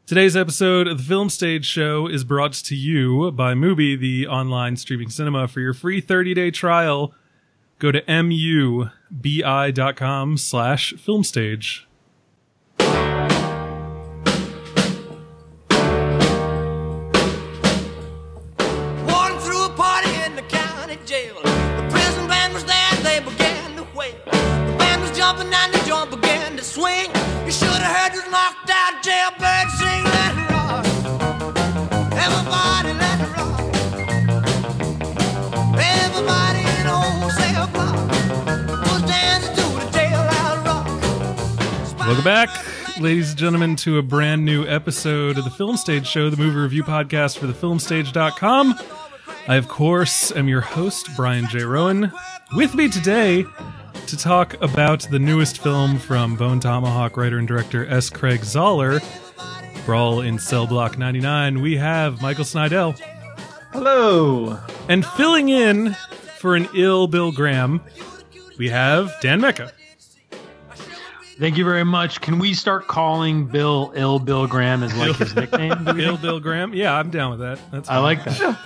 Today's episode of the Film Stage Show is brought to you by Mubi, the online streaming cinema. For your free 30-day trial, go to mubi.com/filmstage. Walking through a party in the county jail. The prison band was there, they began to wail. The band was jumping and the joint began to swing. You should have heard this knocked out jailbird sing. Let it rock. Everybody let it rock. Everybody in old cell block was dancing to the jailhouse rock. Welcome back, ladies and gentlemen, to a brand new episode of the Film Stage Show, the movie review podcast for thefilmstage.com. I, of course, am your host, Brian J. Rowan. With me today to talk about the newest film from Bone Tomahawk writer and director S. Craig Zahler, Brawl in Cell Block 99, we have Michael Snydell. Hello. And filling in for an ill Bill Graham, we have Dan Mecca. Thank you very much. Can we start calling Bill Bill Graham as like his nickname? Ill Bill Graham? Yeah, I'm down with that. That's fine. I like that.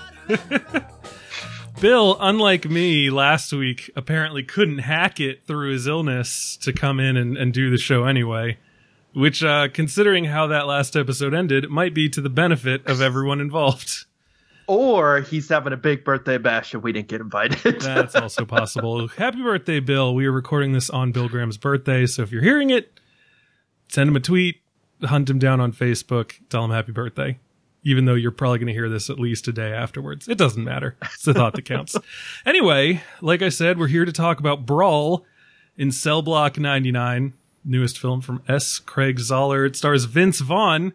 Bill, unlike me last week, apparently couldn't hack it through his illness to come in and do the show anyway, which, considering how that last episode ended, might be to the benefit of everyone involved. Or he's having a big birthday bash and we didn't get invited. That's also possible. Happy birthday, Bill. We are recording this on Bill Graham's birthday, so if you're hearing it, send him a tweet, hunt him down on Facebook, tell him happy birthday. Even though you're probably going to hear this at least a day afterwards. It doesn't matter. It's the thought that counts. Anyway, like I said, we're here to talk about Brawl in Cell Block 99, newest film from S. Craig Zahler. It stars Vince Vaughn,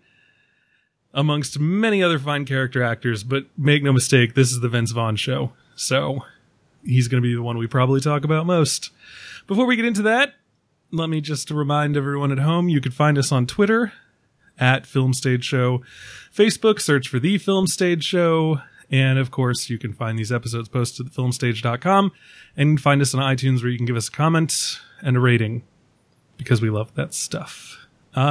amongst many other fine character actors, but make no mistake, this is the Vince Vaughn show. So he's going to be the one we probably talk about most. Before we get into that, let me just remind everyone at home, you can find us on Twitter, at Film Stage Show. Facebook, search for The Film Stage Show. And of course, you can find these episodes posted at thefilmstage.com and find us on iTunes where you can give us a comment and a rating because we love that stuff.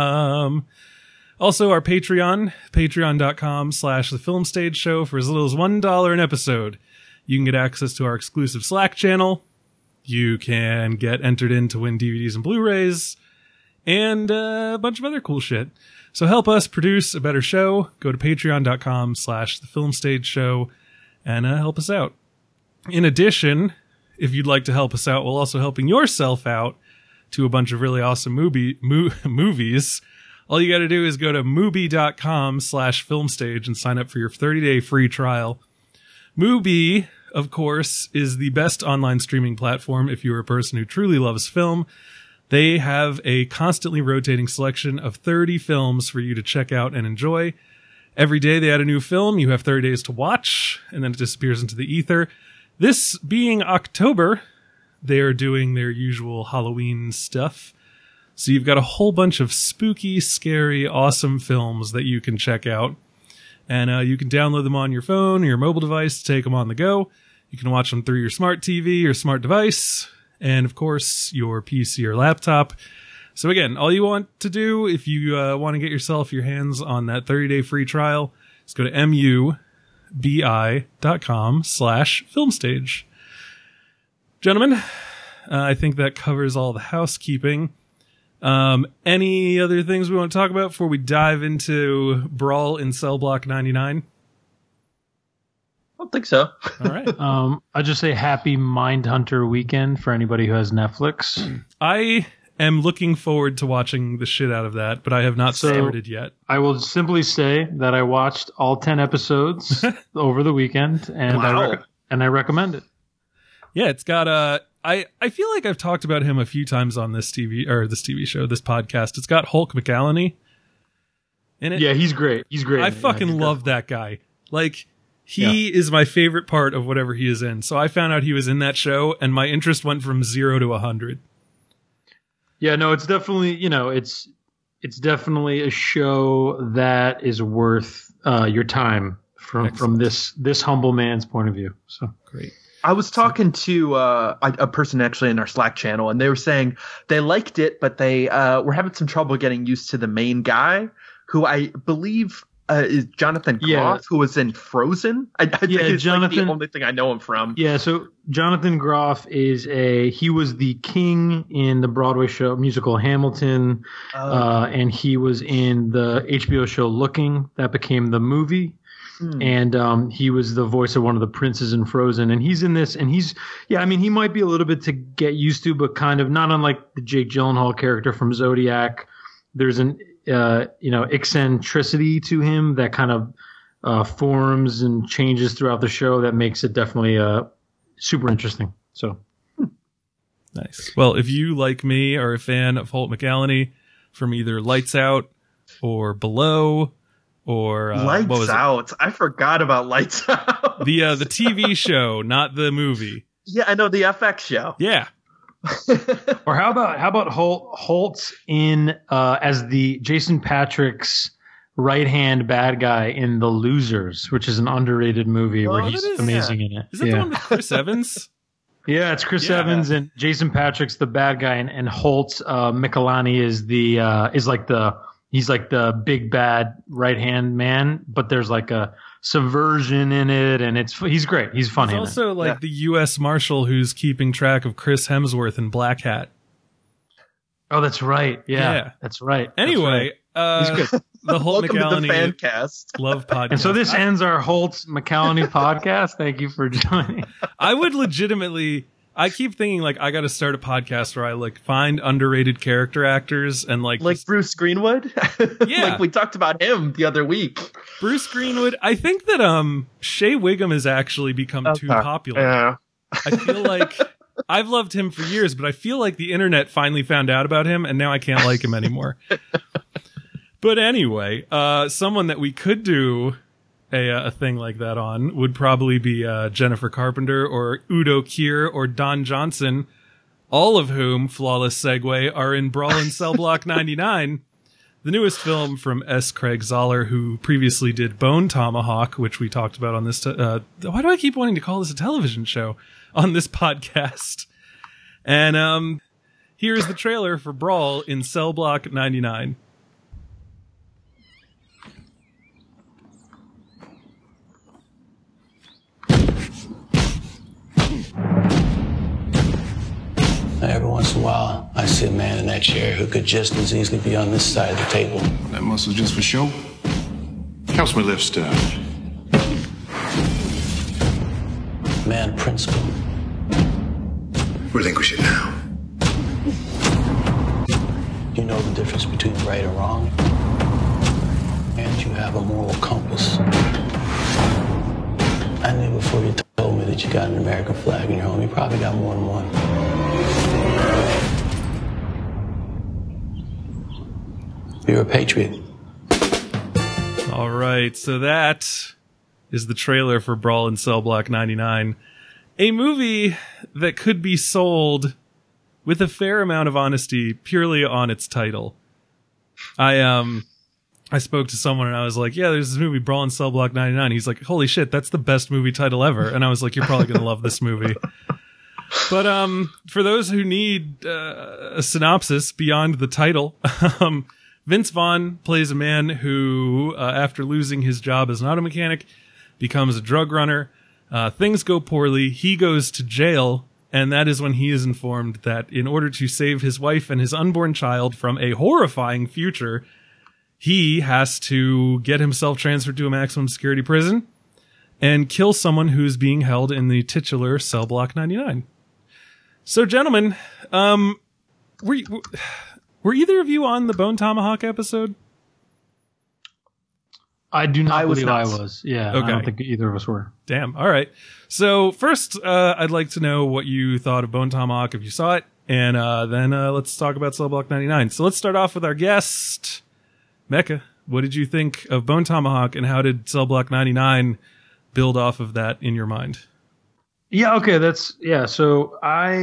Also, our Patreon, patreon.com/thefilmstage show. For as little as $1 an episode, you can get access to our exclusive Slack channel. You can get entered in to win DVDs and Blu-rays and a bunch of other cool shit. So help us produce a better show. Go to patreon.com/thefilmstage show and help us out. In addition, if you'd like to help us out while also helping yourself out to a bunch of really awesome movies, all you got to do is go to mubi.com/filmstage and sign up for your 30-day free trial. Mubi, of course, is the best online streaming platform if you're a person who truly loves film. They have a constantly rotating selection of 30 films for you to check out and enjoy. Every day they add a new film. You have 30 days to watch, and then it disappears into the ether. This being October, they are doing their usual Halloween stuff. So you've got a whole bunch of spooky, scary, awesome films that you can check out. And you can download them on your phone or your mobile device to take them on the go. You can watch them through your smart TV or smart device. And, of course, your PC or laptop. So, again, all you want to do if you want to get your hands on that 30-day free trial is go to mubi.com/filmstage. Gentlemen, I think that covers all the housekeeping. Any other things we want to talk about before we dive into Brawl in Cell Block 99? I don't think so. All right. I'll just say happy Mindhunter weekend for anybody who has Netflix. I am looking forward to watching the shit out of that, but I have not started yet. I will simply say that I watched all 10 episodes over the weekend, and I recommend it. Yeah, it's got I feel like I've talked about him a few times on this TV show, this podcast. It's got Hulk McCallany in it. Yeah, he's great. He's great. I fucking love that guy. Like, he is my favorite part of whatever he is in. So I found out he was in that show, and my interest went from 0 to 100. Yeah, no, it's definitely, it's definitely a show that is worth your time from this humble man's point of view. So great. I was talking to a person actually in our Slack channel, and they were saying they liked it, but they were having some trouble getting used to the main guy. who I believe is Jonathan Groff, Yeah. who was in Frozen. I think it's Jonathan- like the only thing I know him from. Yeah, so Jonathan Groff he was the king in the Broadway show musical Hamilton, and he was in the HBO show Looking that became the movie. And he was the voice of one of the princes in Frozen, and he's in this, and he might be a little bit to get used to, but kind of not unlike the Jake Gyllenhaal character from Zodiac. There's an eccentricity to him that kind of forms and changes throughout the show that makes it definitely super interesting. So Nice. Well, if you, like me, are a fan of Holt McCallany from either Lights Out or Below or Lights what was Out. I forgot about Lights Out. it? The TV show, not the movie. Yeah, I know, the FX show. Yeah. or how about Holt's in as the Jason Patrick's right hand bad guy in The Losers, which is an underrated movie where he's that is- amazing in it. Is that the one with Chris Evans? Yeah, it's Chris Yeah. Evans and Jason Patrick's the bad guy, and Holtz Michelani he's like the big bad right hand man, but there's like a subversion in it, and he's great. He's funny. He's in it. also like the U.S. Marshal who's keeping track of Chris Hemsworth in Black Hat. Oh, that's right. Yeah, Yeah. that's right. Anyway, He's good. the Holt Welcome to the fan McCallany cast. Love Podcast. And so this ends our Holtz McCallany podcast. Thank you for joining. I would legitimately. I keep thinking like I got to start a podcast where I like find underrated character actors and like Bruce Greenwood? Yeah. Like we talked about him the other week. Bruce Greenwood. I think that Shea Wiggum has actually become too popular. Yeah. I feel like I've loved him for years, but I feel like the internet finally found out about him and now I can't like him anymore. But anyway, someone that we could do a thing like that on would probably be Jennifer Carpenter or Udo Kier or Don Johnson, all of whom, flawless segue, are in Brawl in Cell Block 99, the newest film from S. Craig Zoller, who previously did Bone Tomahawk, which we talked about on this. Why do I keep wanting to call this a television show on this podcast? And here is the trailer for Brawl in Cell Block 99. Every once in a while, I see a man in that chair who could just as easily be on this side of the table. That muscle's just for show. Helps me lift stuff. Man of principle. Relinquish it now. You know the difference between right and wrong. And you have a moral compass. I knew before you told me that you got an American flag in your home. You probably got more than one. You're a patriot. All right, so that is the trailer for Brawl in Cell Block 99, a movie that could be sold with a fair amount of honesty purely on its title. I spoke to someone and I was like, yeah, there's this movie Brawl in Cell Block 99. He's like, holy shit, that's the best movie title ever. And I was like, you're probably going to love this movie. But for those who need a synopsis beyond the title, Vince Vaughn plays a man who, after losing his job as an auto mechanic, becomes a drug runner. Things go poorly. He goes to jail, and that is when he is informed that in order to save his wife and his unborn child from a horrifying future, he has to get himself transferred to a maximum security prison and kill someone who's being held in the titular Cell Block 99. So, gentlemen, were either of you on the Bone Tomahawk episode? I do not was believe not. I was. Yeah, Okay. I don't think either of us were. Damn. All right. So first, I'd like to know what you thought of Bone Tomahawk if you saw it, and then let's talk about Cell Block 99. So let's start off with our guest, Mecca. What did you think of Bone Tomahawk, and how did Cell Block 99 build off of that in your mind? Yeah. Okay. So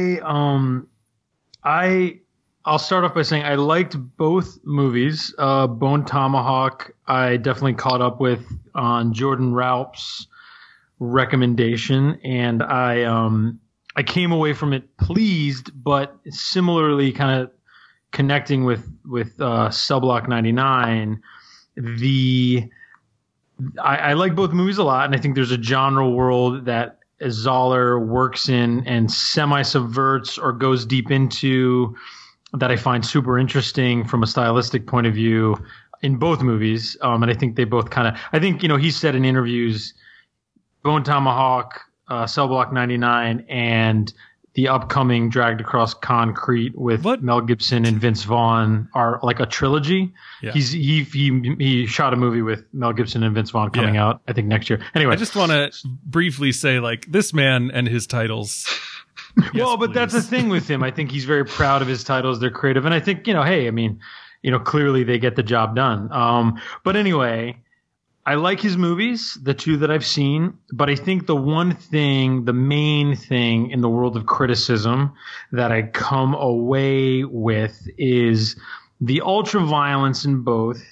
I'll start off by saying I liked both movies. Bone Tomahawk, I definitely caught up with on Jordan Raupp's recommendation, and I came away from it pleased, but similarly kind of connecting with Cell Block 99 I like both movies a lot, and I think there's a genre world that Zahler works in and semi-subverts or goes deep into that I find super interesting from a stylistic point of view in both movies. And I think they both kind of, I think, he said in interviews, Bone Tomahawk, Cell Block 99, and the upcoming Dragged Across Concrete with Mel Gibson and Vince Vaughn are like a trilogy. Yeah. He shot a movie with Mel Gibson and Vince Vaughn coming out, I think, next year. Anyway, I just want to briefly say, like, this man and his titles. Well, but that's the thing with him. I think he's very proud of his titles. They're creative, and I think hey, I mean, clearly they get the job done. But anyway, I like his movies, the two that I've seen, but I think the main thing in the world of criticism that I come away with is the ultra violence in both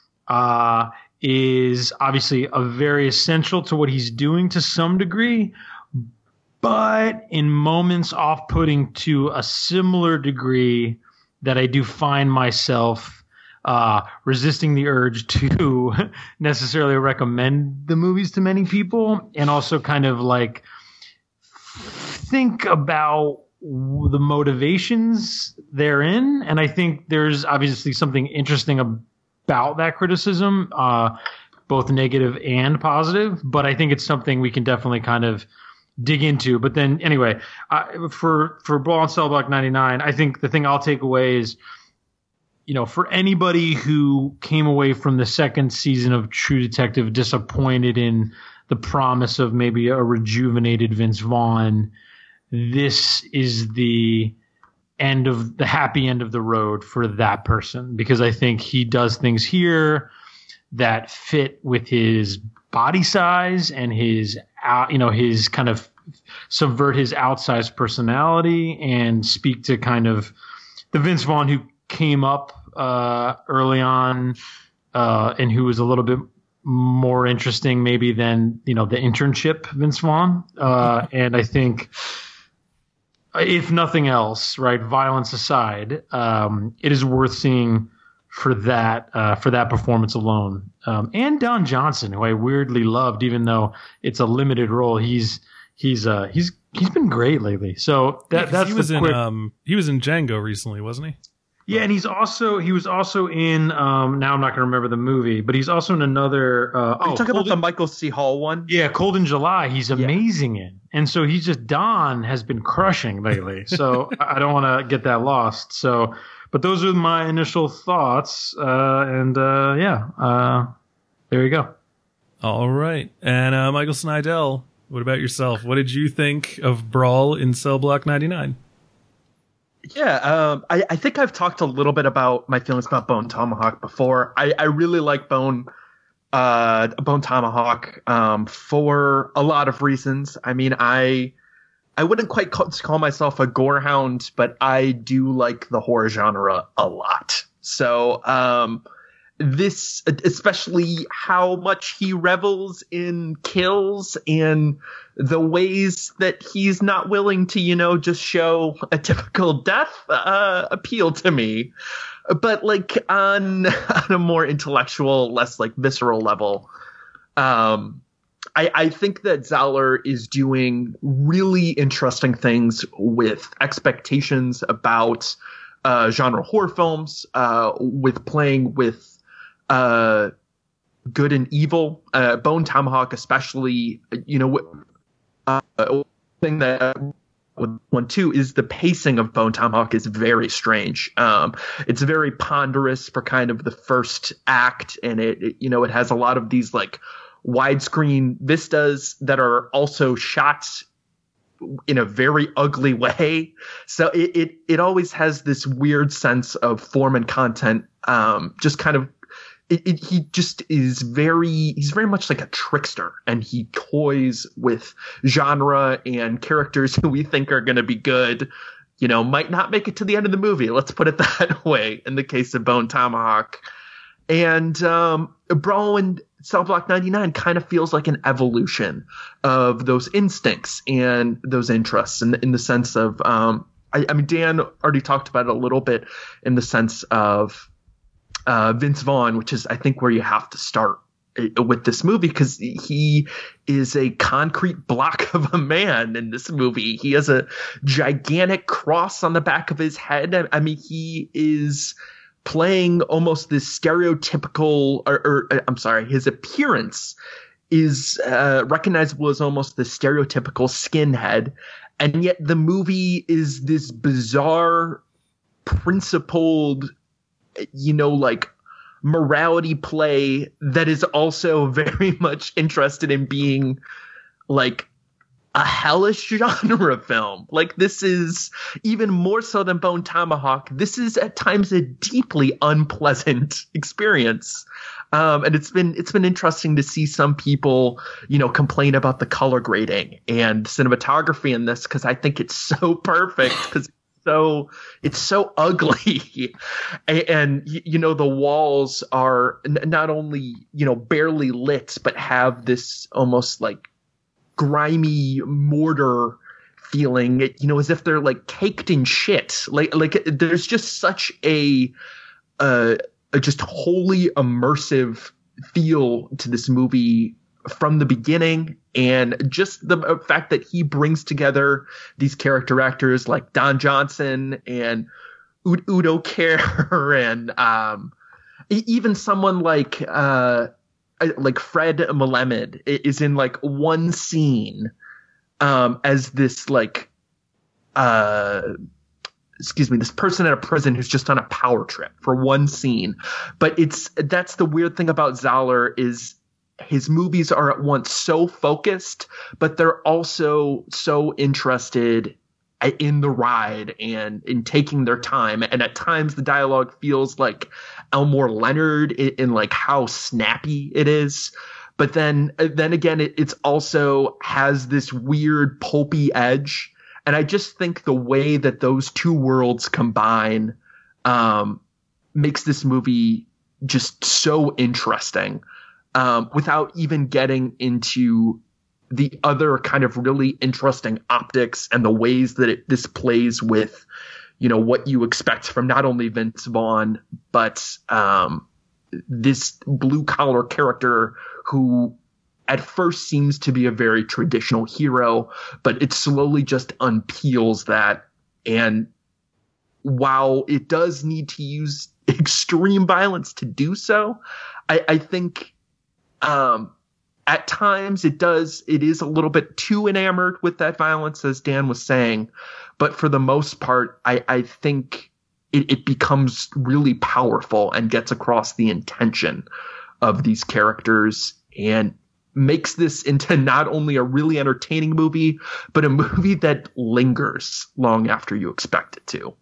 is obviously a very essential to what he's doing to some degree, but in moments off-putting to a similar degree that I do find myself resisting the urge to necessarily recommend the movies to many people, and also kind of like think about the motivations therein. And I think there's obviously something interesting about that criticism, both negative and positive, but I think it's something we can definitely kind of dig into. But then anyway, for Brawl and Cell Block 99, I think the thing I'll take away is, for anybody who came away from the second season of True Detective disappointed in the promise of maybe a rejuvenated Vince Vaughn, this is the happy end of the road for that person, because I think he does things here that fit with his body size and his kind of subvert his outsized personality and speak to kind of the Vince Vaughn who came up early on and who was a little bit more interesting maybe than the internship Vince Vaughn. And I think, if nothing else, right, violence aside, it is worth seeing for that performance alone. And Don Johnson, who I weirdly loved, even though it's a limited role, he's been great lately. So that's he was in Django recently, wasn't he? Yeah, and he was also in now I'm not going to remember the movie, but he's also in another Are you talking about the Michael C. Hall one? Yeah, Cold in July. He's amazing in. And so Don has been crushing lately. So I don't want to get that lost. So but those are my initial thoughts, and there you go. All right. And Michael Snydell, what about yourself? What did you think of Brawl in Cell Block 99? Yeah, I think I've talked a little bit about my feelings about Bone Tomahawk before. I really like Bone Tomahawk for a lot of reasons. I mean, I wouldn't quite call myself a gore hound, but I do like the horror genre a lot. So this, especially how much he revels in kills and the ways that he's not willing to, just show a typical death, appeal to me. But like on a more intellectual, less like visceral level, I think that Zahler is doing really interesting things with expectations about genre horror films, with playing with good and evil. Bone Tomahawk especially, thing that one too is the pacing of Bone Tomahawk is very strange. It's very ponderous for kind of the first act, and it has a lot of these like widescreen vistas that are also shot in a very ugly way. So it always has this weird sense of form and content. Just kind of, he just is he's very much like a trickster, and he toys with genre and characters who we think are going to be good, might not make it to the end of the movie. Let's put it that way in the case of Bone Tomahawk. And Brawl and Cell Block 99 kind of feels like an evolution of those instincts and those interests in the sense of, I mean, Dan already talked about it a little bit in the sense of Vince Vaughn, which is, I think, where you have to start with this movie, because he is a concrete block of a man in this movie. He has a gigantic cross on the back of his head. I mean, he is playing almost this stereotypical, or I'm sorry, his appearance is recognizable as almost the stereotypical skinhead. And yet the movie is this bizarre, principled, like morality play that is also very much interested in being like a hellish genre film. Like, this is even more so than Bone Tomahawk. This is at times a deeply unpleasant experience. And it's been interesting to see some people, complain about the color grading and cinematography in this, because I think it's so perfect, because it's so ugly. And the walls are not only, barely lit, but have this almost like grimy mortar feeling, as if they're like caked in shit. Like there's just such a just wholly immersive feel to this movie from the beginning. And just the fact that he brings together these character actors like Don Johnson and Udo Kier and even someone like Fred Melamed is in like one scene as this like this person at a prison who's just on a power trip for one scene. But that's the weird thing about Zahler, is his movies are at once so focused, but they're also so interested in the ride and in taking their time. And at times the dialogue feels like Elmore Leonard in like how snappy it is. But then again, it's also has this weird pulpy edge. And I just think the way that those two worlds combine makes this movie just so interesting, without even getting into the other kind of really interesting optics and the ways that this plays with, what you expect from not only Vince Vaughn, but this blue collar character who at first seems to be a very traditional hero, but it slowly just unpeels that. And while it does need to use extreme violence to do so, I think at times it is a little bit too enamored with that violence, as Dan was saying. But for the most part, I think it becomes really powerful and gets across the intention of these characters and makes this into not only a really entertaining movie, but a movie that lingers long after you expect it to.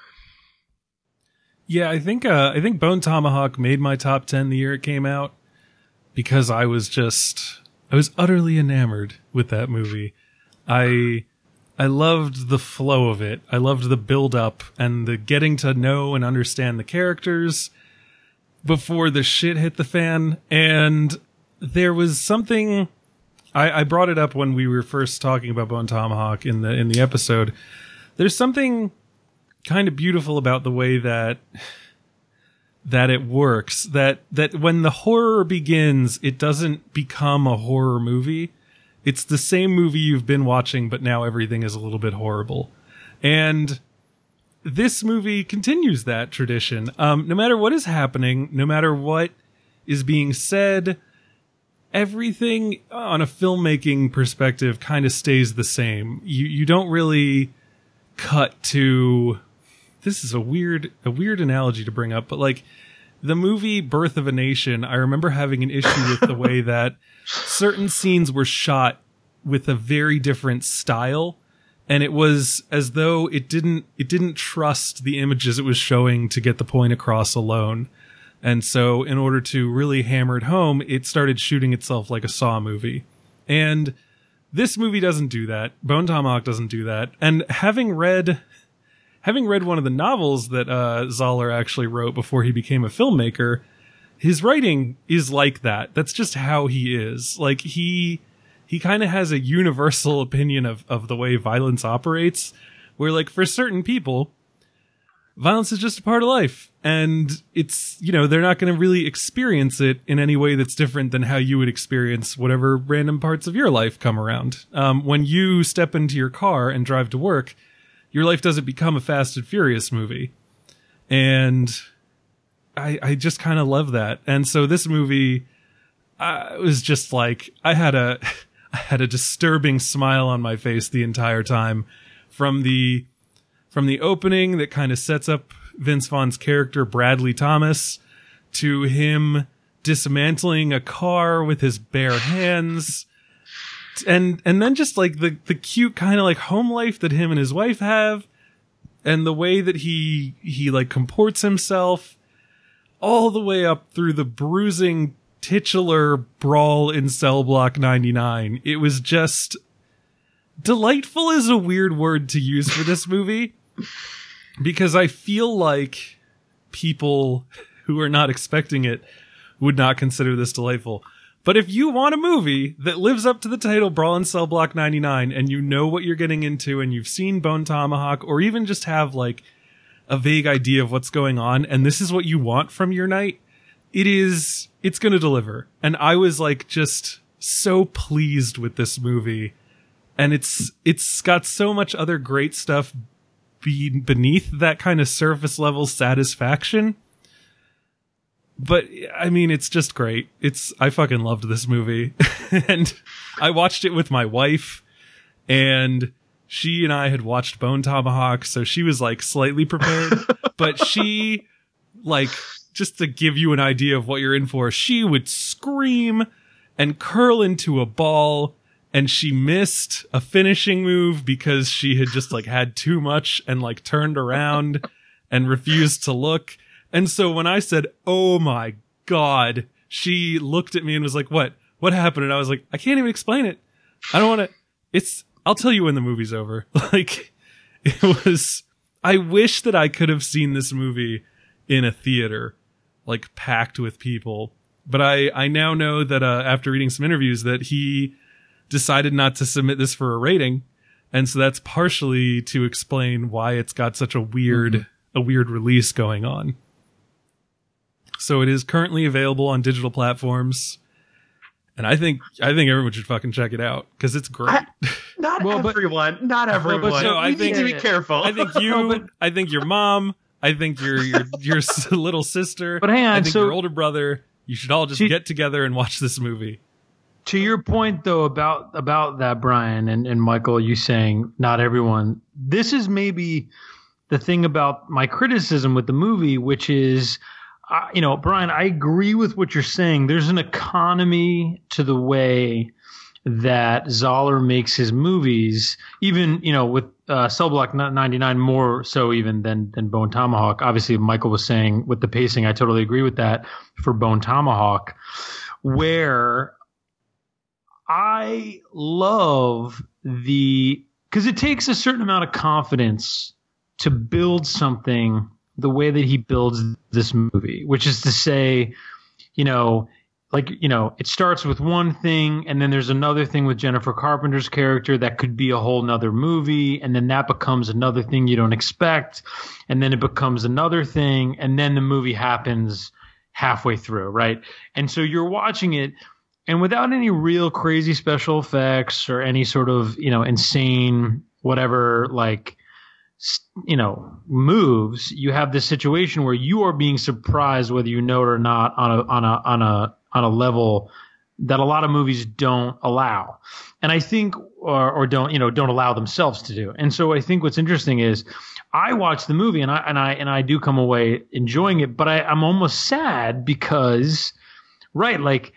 Yeah, I think Bone Tomahawk made my top 10 the year it came out, because I was utterly enamored with that movie. I loved the flow of it. I loved the build up and the getting to know and understand the characters before the shit hit the fan. And there was something, I brought it up when we were first talking about Bone Tomahawk in the episode. There's something kind of beautiful about the way that it works, that when the horror begins, it doesn't become a horror movie. It's the same movie you've been watching, but now everything is a little bit horrible. And this movie continues that tradition. No matter what is happening, no matter what is being said, everything on a filmmaking perspective kind of stays the same. You don't really cut to, this is a weird analogy to bring up, but like the movie Birth of a Nation, I remember having an issue with the way that certain scenes were shot with a very different style. And it was as though it didn't trust the images it was showing to get the point across alone. And so in order to really hammer it home, it started shooting itself like a Saw movie. And this movie doesn't do that. Bone Tomahawk doesn't do that. And having read one of the novels that Zahler actually wrote before he became a filmmaker, his writing is like that. That's just how he is. Like he kind of has a universal opinion of the way violence operates, where like for certain people, violence is just a part of life. And it's, they're not going to really experience it in any way that's different than how you would experience whatever random parts of your life come around. When you step into your car and drive to work, your life doesn't become a Fast and Furious movie. And I just kind of love that. And so this movie was just like, I had a disturbing smile on my face the entire time from the opening that kind of sets up Vince Vaughn's character, Bradley Thomas, to him dismantling a car with his bare hands. And then just like the cute kind of like home life that him and his wife have, and the way that he like comports himself, all the way up through the bruising titular brawl in Cell Block 99. It was just delightful is a weird word to use for this movie, because I feel like people who are not expecting it would not consider this delightful. But if you want a movie that lives up to the title Brawl in Cell Block 99, and you know what you're getting into, and you've seen Bone Tomahawk, or even just have like a vague idea of what's going on, and this is what you want from your night, it's going to deliver. And I was like just so pleased with this movie. And it's got so much other great stuff beneath that kind of surface level satisfaction. But I mean, it's just great. I fucking loved this movie. And I watched it with my wife, and she and I had watched Bone Tomahawk, so she was like slightly prepared, but she, like, just to give you an idea of what you're in for, she would scream and curl into a ball, and she missed a finishing move because she had just like had too much and like turned around and refused to look. And so when I said, "Oh my God," she looked at me and was like, What happened?" And I was like, "I can't even explain it. I don't want to, I'll tell you when the movie's over." Like, I wish that I could have seen this movie in a theater, like packed with people. But I now know that, after reading some interviews, that he decided not to submit this for a rating. And so that's partially to explain why it's got such a weird release going on. So it is currently available on digital platforms, and I think everyone should fucking check it out because it's great. Not everyone. So we need to be careful. I think you. I think your mom. I think your little sister. But hang on, I think your older brother. You should all just get together and watch this movie. To your point, though, about that, Brian and Michael, you saying not everyone. This is maybe the thing about my criticism with the movie, which is, Brian, I agree with what you're saying. There's an economy to the way that Zoller makes his movies, even, with Cell Block 99 more so even than Bone Tomahawk. Obviously, Michael was saying with the pacing, I totally agree with that for Bone Tomahawk, where I love because it takes a certain amount of confidence to build something the way that he builds this movie, which is to say, it starts with one thing, and then there's another thing with Jennifer Carpenter's character that could be a whole nother movie, and then that becomes another thing you don't expect, and then it becomes another thing, and then the movie happens halfway through, right? And so you're watching it, and without any real crazy special effects or any sort of, insane whatever, moves, you have this situation where you are being surprised whether you know it or not on a level that a lot of movies don't allow. And I think, or don't allow themselves to do. And so I think what's interesting is I watch the movie and I do come away enjoying it, but I'm almost sad because, right,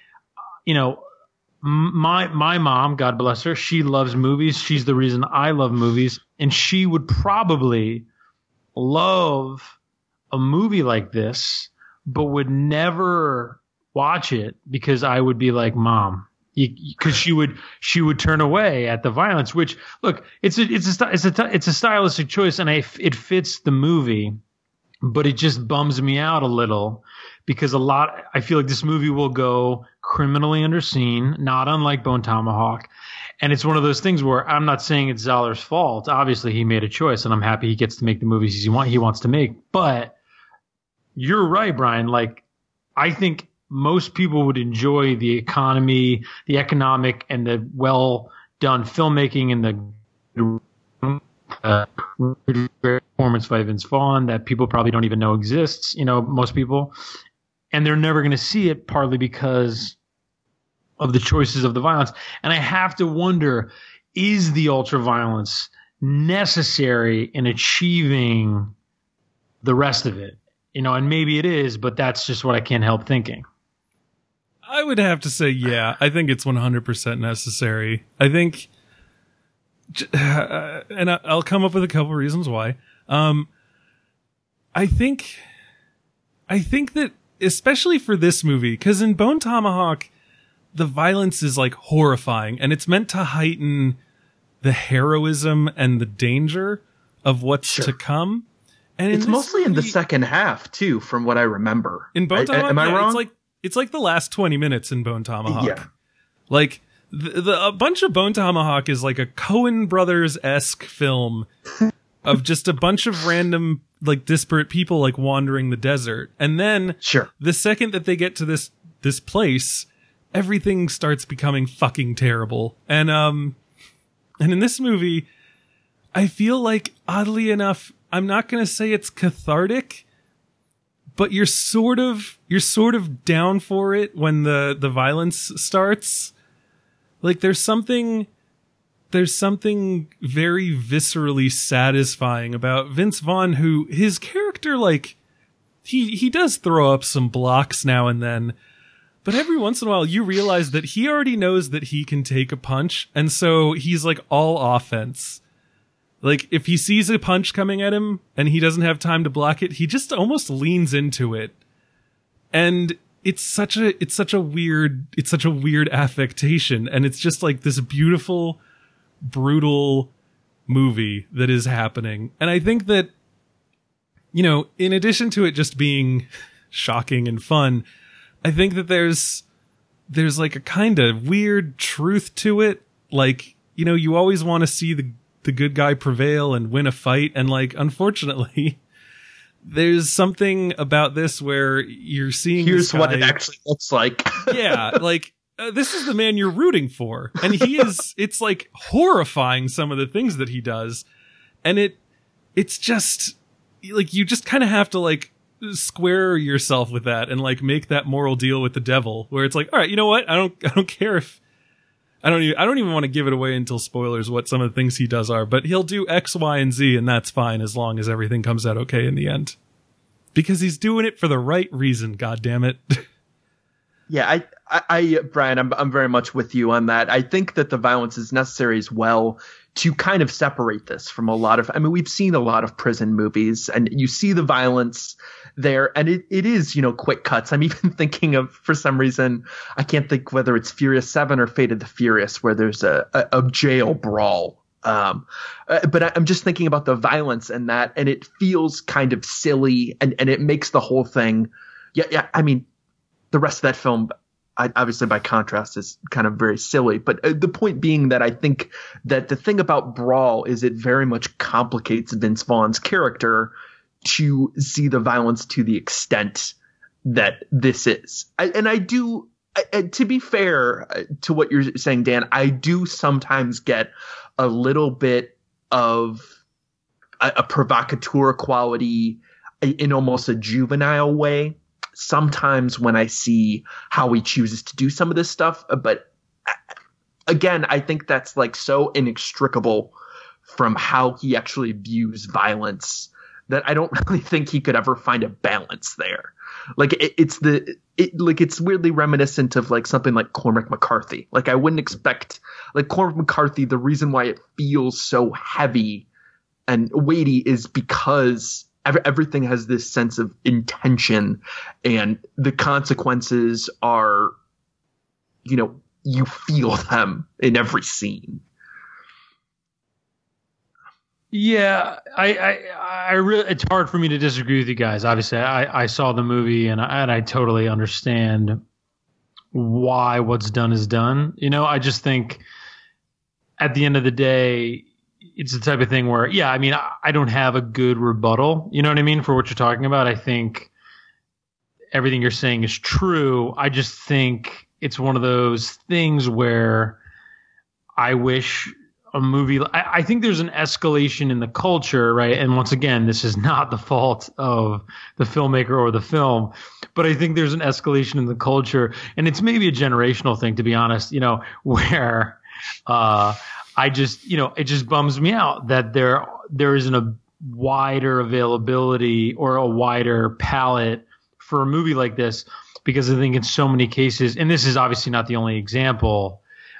my mom, God bless her, she loves movies. She's the reason I love movies. And she would probably love a movie like this, but would never watch it because I would be like, "Mom," because she would turn away at the violence. Which, look, it's a stylistic choice, and it fits the movie, but it just bums me out a little because I feel like this movie will go criminally underseen, not unlike Bone Tomahawk. And it's one of those things where I'm not saying it's Zoller's fault. Obviously, he made a choice, and I'm happy he gets to make the movies he wants to make. But you're right, Brian. Like, I think most people would enjoy the economic, and the well done filmmaking and the performance by Vince Vaughn that people probably don't even know exists. Most people, and they're never going to see it, partly because of the choices of the violence. And I have to wonder, is the ultra violence necessary in achieving the rest of it? And maybe it is, but that's just what I can't help thinking. I would have to say, yeah, I think it's 100% necessary. I think, and I'll come up with a couple reasons why. I think that, especially for this movie, because in Bone Tomahawk, the violence is like horrifying, and it's meant to heighten the heroism and the danger of what's to come. And it's mostly in the second half too, from what I remember. In Bone Tomahawk, am I wrong? It's like the last 20 minutes in Bone Tomahawk. Yeah. Like a bunch of Bone Tomahawk is like a Coen Brothers-esque film of just a bunch of random, like, disparate people like wandering the desert. And then the second that they get to this place, everything starts becoming fucking terrible. And in this movie, I feel like, oddly enough, I'm not going to say it's cathartic, but you're sort of down for it when the violence starts. Like, there's something very viscerally satisfying about Vince Vaughn, who, his character, like, he does throw up some blocks now and then, but every once in a while you realize that he already knows that he can take a punch, and so he's like all offense. Like, if he sees a punch coming at him and he doesn't have time to block it, he just almost leans into it. And it's such a weird affectation. And it's just like this beautiful, brutal movie that is happening. And I think that, in addition to it just being shocking and fun, I think that there's like a kind of weird truth to it. Like, you always want to see the good guy prevail and win a fight. And, like, unfortunately, there's something about this where you're seeing here's what it actually looks like. Yeah, like, this is the man you're rooting for. And it's like horrifying, some of the things that he does. And it's just like, you just kind of have to, like, square yourself with that and, like, make that moral deal with the devil, where it's like, all right, you know what? I don't care if I don't even want to give it away until spoilers what some of the things he does are, but he'll do X, Y, and Z, and that's fine as long as everything comes out okay in the end. Because he's doing it for the right reason, God damn it. Yeah, I Brian, I'm very much with you on that. I think that the violence is necessary as well to kind of separate this from a lot of, we've seen a lot of prison movies, and you see the violence there, and it is, quick cuts. I'm even thinking of, for some reason, I can't think whether it's Furious 7 or Fate of the Furious, where there's a jail brawl. But I'm just thinking about the violence and that, and it feels kind of silly, and it makes the whole thing. Yeah. The rest of that film, obviously by contrast, is kind of very silly. But the point being that I think that the thing about Brawl is it very much complicates Vince Vaughn's character to see the violence to the extent that this is. To be fair to what you're saying, Dan, I do sometimes get a little bit of a provocateur quality in almost a juvenile way sometimes when I see how he chooses to do some of this stuff. But again, I think that's like so inextricable from how he actually views violence that I don't really think he could ever find a balance there. Like it's weirdly reminiscent of like something like Cormac McCarthy. Like I wouldn't expect, like, Cormac McCarthy, the reason why it feels so heavy and weighty is because everything has this sense of intention, and the consequences are, you feel them in every scene. Yeah, I really, it's hard for me to disagree with you guys. Obviously, I saw the movie and I totally understand why what's done is done. I just think, at the end of the day, it's the type of thing where, yeah, I mean, I don't have a good rebuttal, you know what I mean, for what you're talking about. I think everything you're saying is true. I just think it's one of those things where I wish a movie, I think there's an escalation in the culture, right? And once again, this is not the fault of the filmmaker or the film, but I think there's an escalation in the culture, and it's maybe a generational thing, to be honest, you know, where I just, you know, it just bums me out that there isn't a wider availability or a wider palette for a movie like this, because I think in so many cases, and this is obviously not the only example,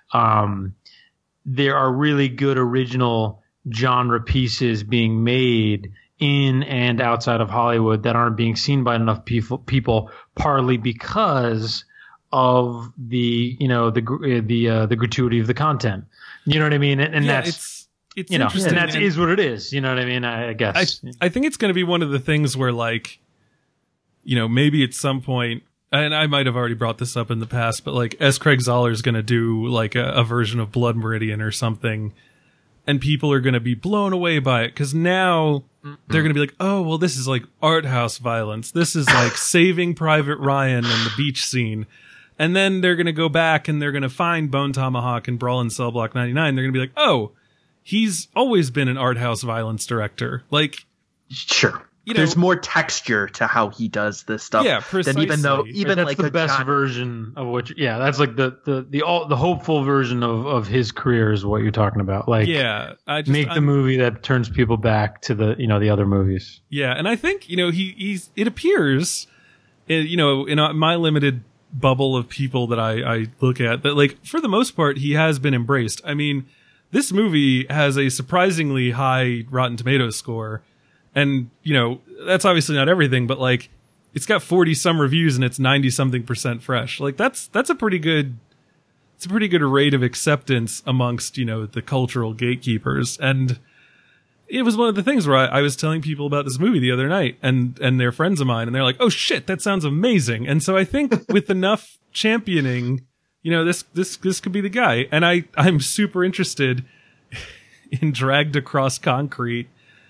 there are really good original genre pieces being made in and outside of Hollywood that aren't being seen by enough people, partly because of the, you know, the gratuity of the content. You know what I mean? And Yeah, that's, it's you know, interesting. and that is what it is. You know what I mean? I guess. I think it's going to be one of the things where, like, you know, maybe at some point, and I might have already brought this up in the past, but like S. Craig Zoller is going to do like a version of Blood Meridian or something, and people are going to be blown away by it, because now they're going to be like, oh, well, this is like art house violence. This is like Saving Private Ryan and the beach scene. And then they're going to go back and they're going to find Bone Tomahawk and Brawl in Cell Block 99. They're going to be like, oh, he's always been an art house violence director. Like, Sure. You know, There's more texture to how he does this stuff. Yeah, than even though precisely. even that's like the a best John- version of what. Yeah, that's like the hopeful version of his career is what you're talking about. Like, yeah, make the movie that turns people back to the, you know, the other movies. Yeah, and I think, you know, it appears, you know, in my limited bubble of people that I look at, that like for the most part he has been embraced. I mean, this movie has a surprisingly high Rotten Tomatoes score, and you know that's obviously not everything, but like it's got 40 some reviews and it's 90 something % fresh. Like that's a pretty good rate of acceptance amongst, you know, the cultural gatekeepers. And it was one of the things where I was telling people about this movie the other night, and they're friends of mine, and they're like, oh shit, that sounds amazing. And so I think with enough championing, you know, this could be the guy. And I'm super interested in Dragged Across Concrete.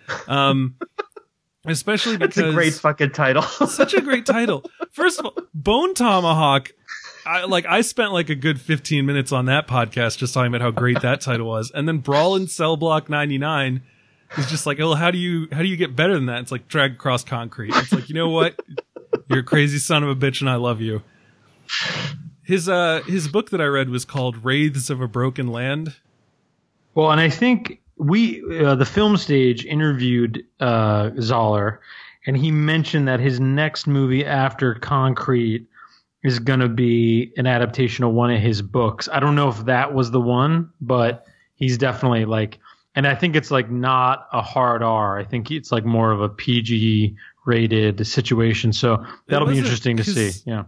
Especially because That's a great fucking title. such a great title. First of all, Bone Tomahawk, I spent like a good 15 minutes on that podcast just talking about how great that title was. And then Brawl in Cell Block 99 is just like, oh, how do you get better than that? It's like Dragged Across Concrete. It's like, you know what? You're a crazy son of a bitch and I love you. His book that I read was called Wraiths of a Broken Land. Well, and I think the film stage interviewed Zoller, and he mentioned that his next movie after Concrete is going to be an adaptation of one of his books. I don't know if that was the one, but he's definitely like, and I think it's like not a hard R. I think it's like more of a PG rated situation. So that'll be interesting to see. Yeah.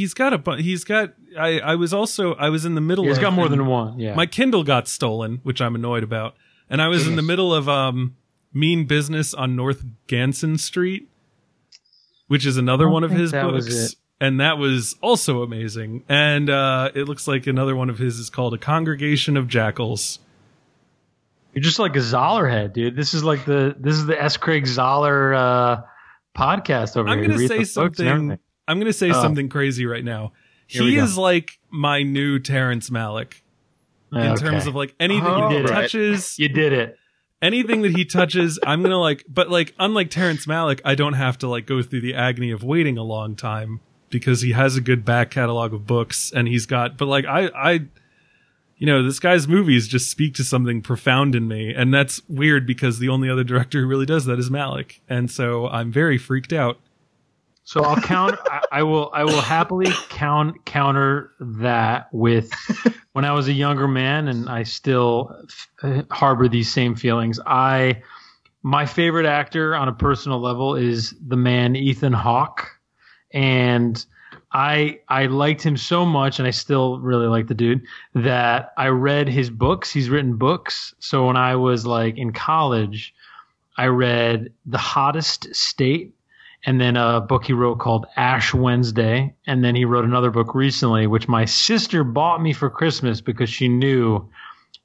I was in the middle of. He's got more than one. Yeah. My Kindle got stolen, which I'm annoyed about. And I was in the middle of Mean Business on North Ganson Street, which is another one of his books. And that was also amazing. And it looks like another one of his is called A Congregation of Jackals. You're just like a Zoller head, dude. This is the S. Craig Zoller podcast over I'm here. going to say something. I'm going to say something crazy right now. He is like my new Terrence Malick. In terms of like anything he touches. You did it. Anything that he touches, I'm going to like, but like, unlike Terrence Malick, I don't have to like go through the agony of waiting a long time because he has a good back catalog of books and he's got, but like, you know, this guy's movies just speak to something profound in me. And that's weird because the only other director who really does that is Malick. And so I'm very freaked out. So I'll counter. I will happily counter that with when I was a younger man, and I still harbor these same feelings. My favorite actor on a personal level is the man Ethan Hawke, and I liked him so much, and I still really like the dude, that I read his books. He's written books. So when I was like in college, I read The Hottest State, and then a book he wrote called Ash Wednesday. And then he wrote another book recently, which my sister bought me for Christmas because she knew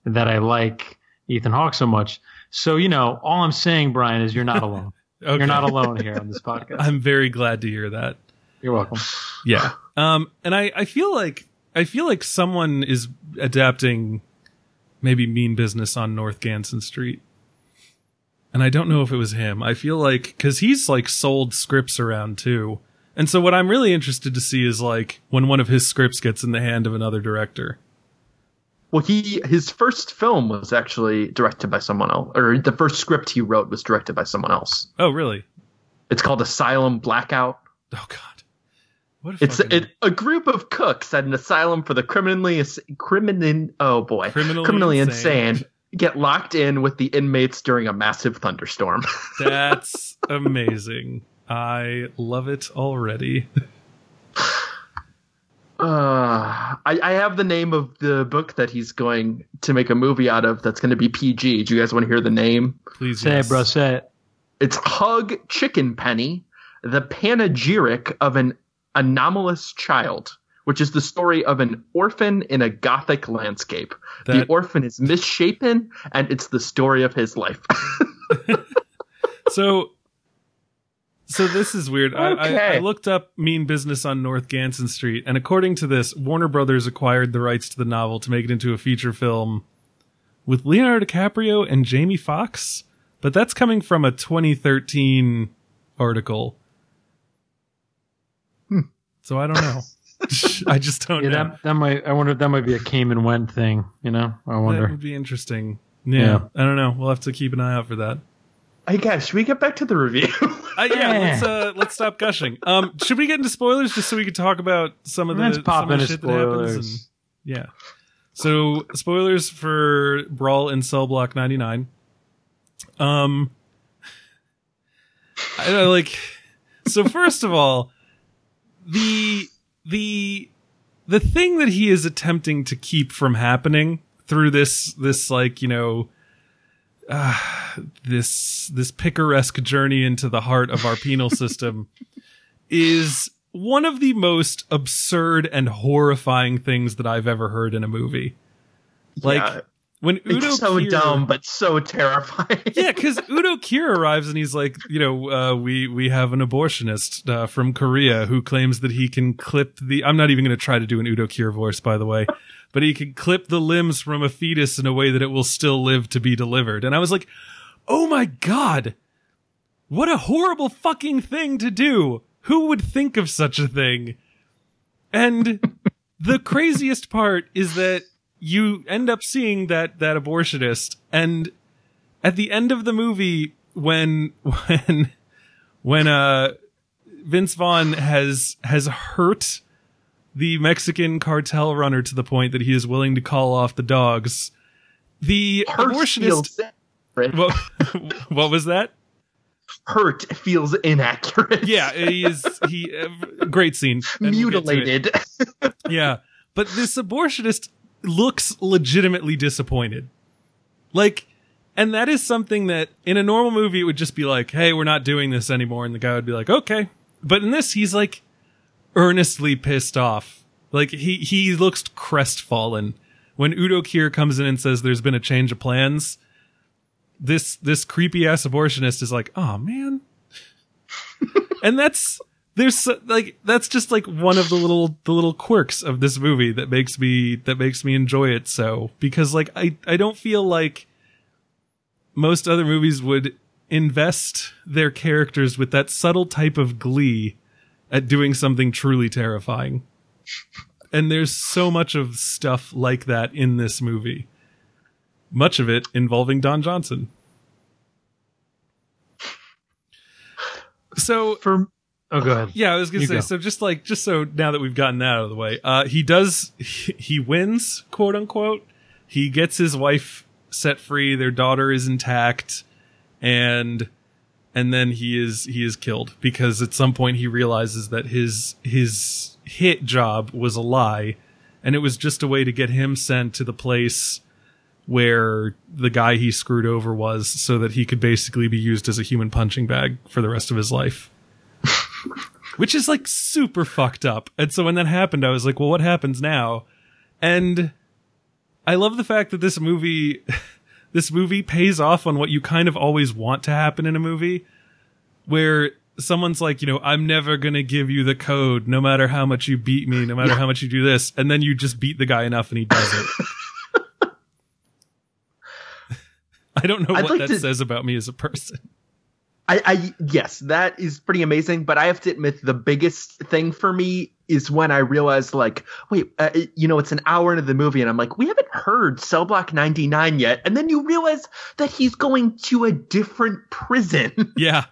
that I like Ethan Hawke so much. So, all I'm saying, Brian, is you're not alone. Okay. You're not alone here on this podcast. I'm very glad to hear that. You're welcome. Yeah. And I feel like someone is adapting maybe Mean Business on North Ganson Street. And I don't know if it was him. I feel like, cause he's like sold scripts around too. And so what I'm really interested to see is like when one of his scripts gets in the hand of another director. Well, his first film was actually directed by someone else, or the first script he wrote was directed by someone else. Oh, really? It's called Asylum Blackout. Oh God. What It's a group of cooks at an asylum for the criminally insane get locked in with the inmates during a massive thunderstorm. That's amazing. I love it already. I have the name of the book that he's going to make a movie out of that's going to be PG. Do you guys want to hear the name? Please, say yes. it, bro. Say it. It's Hug Chickenpenny, the panegyric of an anomalous child, which is the story of an orphan in a gothic landscape. The orphan is misshapen, and it's the story of his life. So this is weird. Okay. I looked up Mean Business on North Ganson Street, and according to this, Warner Brothers acquired the rights to the novel to make it into a feature film with Leonardo DiCaprio and Jamie Foxx. But that's coming from a 2013 article. So I don't know. I just don't know. I wonder if that might be a came and went thing. I wonder. That would be interesting. Yeah. I don't know. We'll have to keep an eye out for that. Hey guys, should we get back to the review? Let's stop gushing. Should we get into spoilers just so we can talk about some of the shit that happens? Yeah. So spoilers for Brawl in Cell Block 99. So first of all, the thing that he is attempting to keep from happening through this picaresque journey into the heart of our penal system is one of the most absurd and horrifying things that I've ever heard in a movie. When Udo it's so Kier, dumb, but so terrifying. Yeah, because Udo Kier arrives and he's like, we have an abortionist from Korea who claims that he can clip I'm not even going to try to do an Udo Kier voice, by the way, but he can clip the limbs from a fetus in a way that it will still live to be delivered. And I was like, oh my God, what a horrible fucking thing to do. Who would think of such a thing? And the craziest part is that you end up seeing that abortionist, and at the end of the movie, when Vince Vaughn has hurt the Mexican cartel runner to the point that he is willing to call off the dogs, the abortionist. What was that? Hurt feels inaccurate. Yeah, great scene. Mutilated. Yeah, but this abortionist looks legitimately disappointed. And that is something that in a normal movie it would just be like, hey, we're not doing this anymore, and the guy would be like, okay. But in this, he's like earnestly pissed off. He looks crestfallen. When Udo Kier comes in and says there's been a change of plans, this creepy ass abortionist is like, oh man. And that's just one of the little quirks of this movie that makes me enjoy it so, because I don't feel like most other movies would invest their characters with that subtle type of glee at doing something truly terrifying. And there's so much of stuff like that in this movie. Much of it involving Don Johnson. So go ahead. Yeah, I was gonna say, so just so now that we've gotten that out of the way, he wins, quote unquote. He gets his wife set free, their daughter is intact, and then he is killed because at some point he realizes that his hit job was a lie, and it was just a way to get him sent to the place where the guy he screwed over was, so that he could basically be used as a human punching bag for the rest of his life. Which is super fucked up. And so when that happened, I was like, well, what happens now? And I love the fact that this movie pays off on what you kind of always want to happen in a movie, where someone's like, I'm never going to give you the code, no matter how much you beat me, no matter how much you do this. And then you just beat the guy enough and he does it. I don't know what that says about me as a person. Yes, that is pretty amazing. But I have to admit, the biggest thing for me is when I realized, like, wait, it's an hour into the movie, and I'm like, we haven't heard Cell Block 99 yet. And then you realize that he's going to a different prison. Yeah.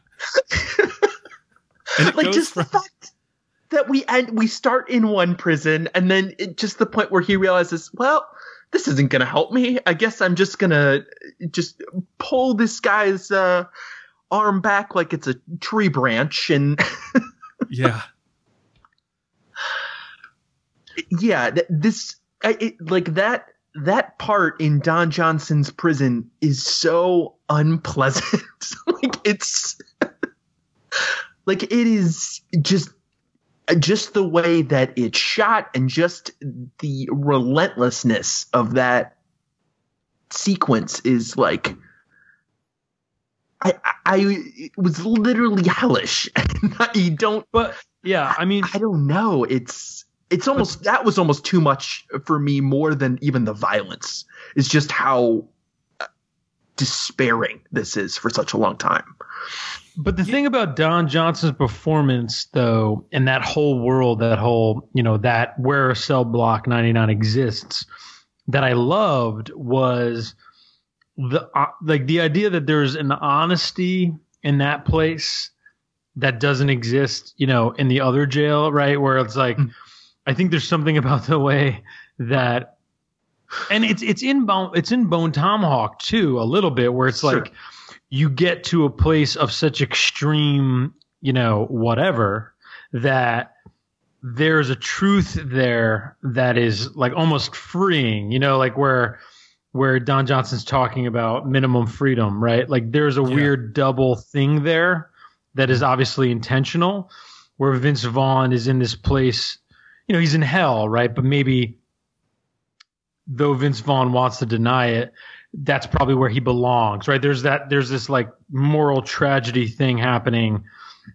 And like, just the fact that we start in one prison, and then just the point where he realizes, well, this isn't going to help me. I guess I'm just going to just pull this guy's arm back like it's a tree branch, and yeah. Yeah, that part in Don Johnson's prison is so unpleasant. Like, it's like, it is just the way that it's shot, and just the relentlessness of that sequence is like, it was literally hellish. You don't, but yeah, I mean, I don't know. It's almost, that was almost too much for me, more than even the violence. It's just how despairing this is for such a long time. But the thing about Don Johnson's performance, though, and that whole world, that whole, that where Cell Block 99 exists, that I loved was the idea that there's an honesty in that place that doesn't exist, in the other jail, right? Where it's like, I think there's something about the way that, and it's in Bone Tomahawk too, a little bit, where it's sure. like, you get to a place of such extreme, whatever, that there's a truth there that is like almost freeing, like where Don Johnson's talking about minimum freedom, right? Like, there's a weird double thing there that is obviously intentional, where Vince Vaughn is in this place, he's in hell, right? But maybe, though Vince Vaughn wants to deny it, that's probably where he belongs, right? There's this like moral tragedy thing happening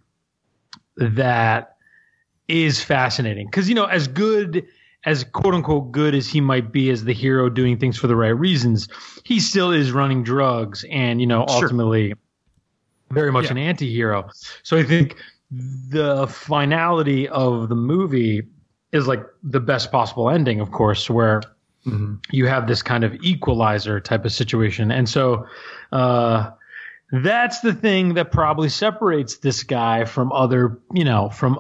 that is fascinating. Cause as quote unquote good as he might be as the hero doing things for the right reasons, he still is running drugs and, ultimately very much an anti-hero. So I think the finality of the movie is like the best possible ending, of course, where you have this kind of equalizer type of situation. And so that's the thing that probably separates this guy from other, I don't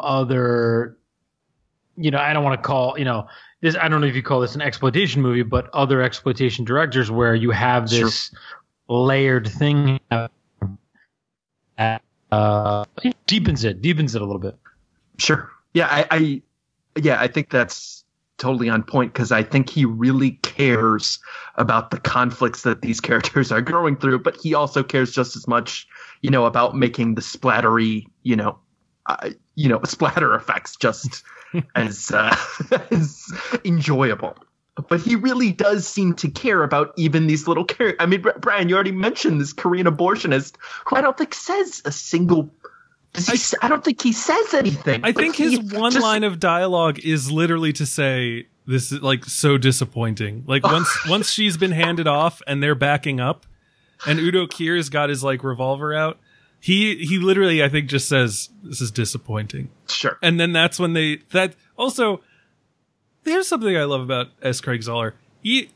want to call, this, I don't know if you call this an exploitation movie, but other exploitation directors, where you have this layered thing that deepens it a little bit. Sure. Yeah. I think that's totally on point, because I think he really cares about the conflicts that these characters are going through, but he also cares just as much, about making the splattery, splatter effects just as enjoyable. But he really does seem to care about even these little characters. I mean, Brian, you already mentioned this Korean abortionist who I don't think says a single. I don't think he says anything. I think his one line of dialogue is literally to say, this is like so disappointing. Like, once she's been handed off and they're backing up and Udo Kier's got his like revolver out, he literally, I think, just says, this is disappointing. Sure. And then that's when also, there's something I love about S. Craig Zoller. He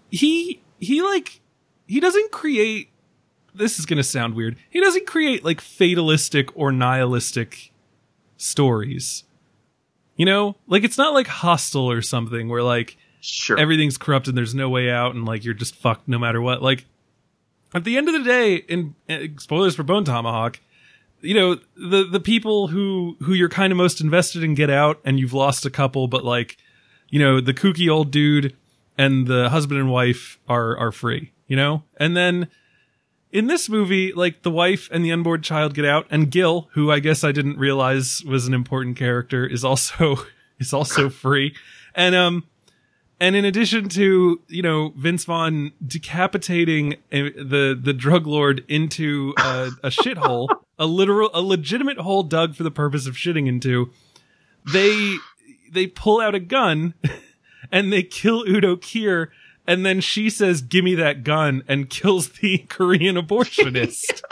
doesn't create, this is going to sound weird, he doesn't create like fatalistic or nihilistic stories. Like, it's not like Hostel or something where like everything's corrupt and there's no way out and like you're just fucked no matter what. Like, at the end of the day, in spoilers for Bone Tomahawk, the people who you're kind of most invested in get out, and you've lost a couple, but like, the kooky old dude and the husband and wife are free, and then in this movie, like, the wife and the unborn child get out, and Gil, who I guess I didn't realize was an important character, is also free. And And in addition to, Vince Vaughn decapitating the drug lord into a shithole, a legitimate hole dug for the purpose of shitting into, they pull out a gun and they kill Udo Kier, and then she says, "Give me that gun," and kills the Korean abortionist.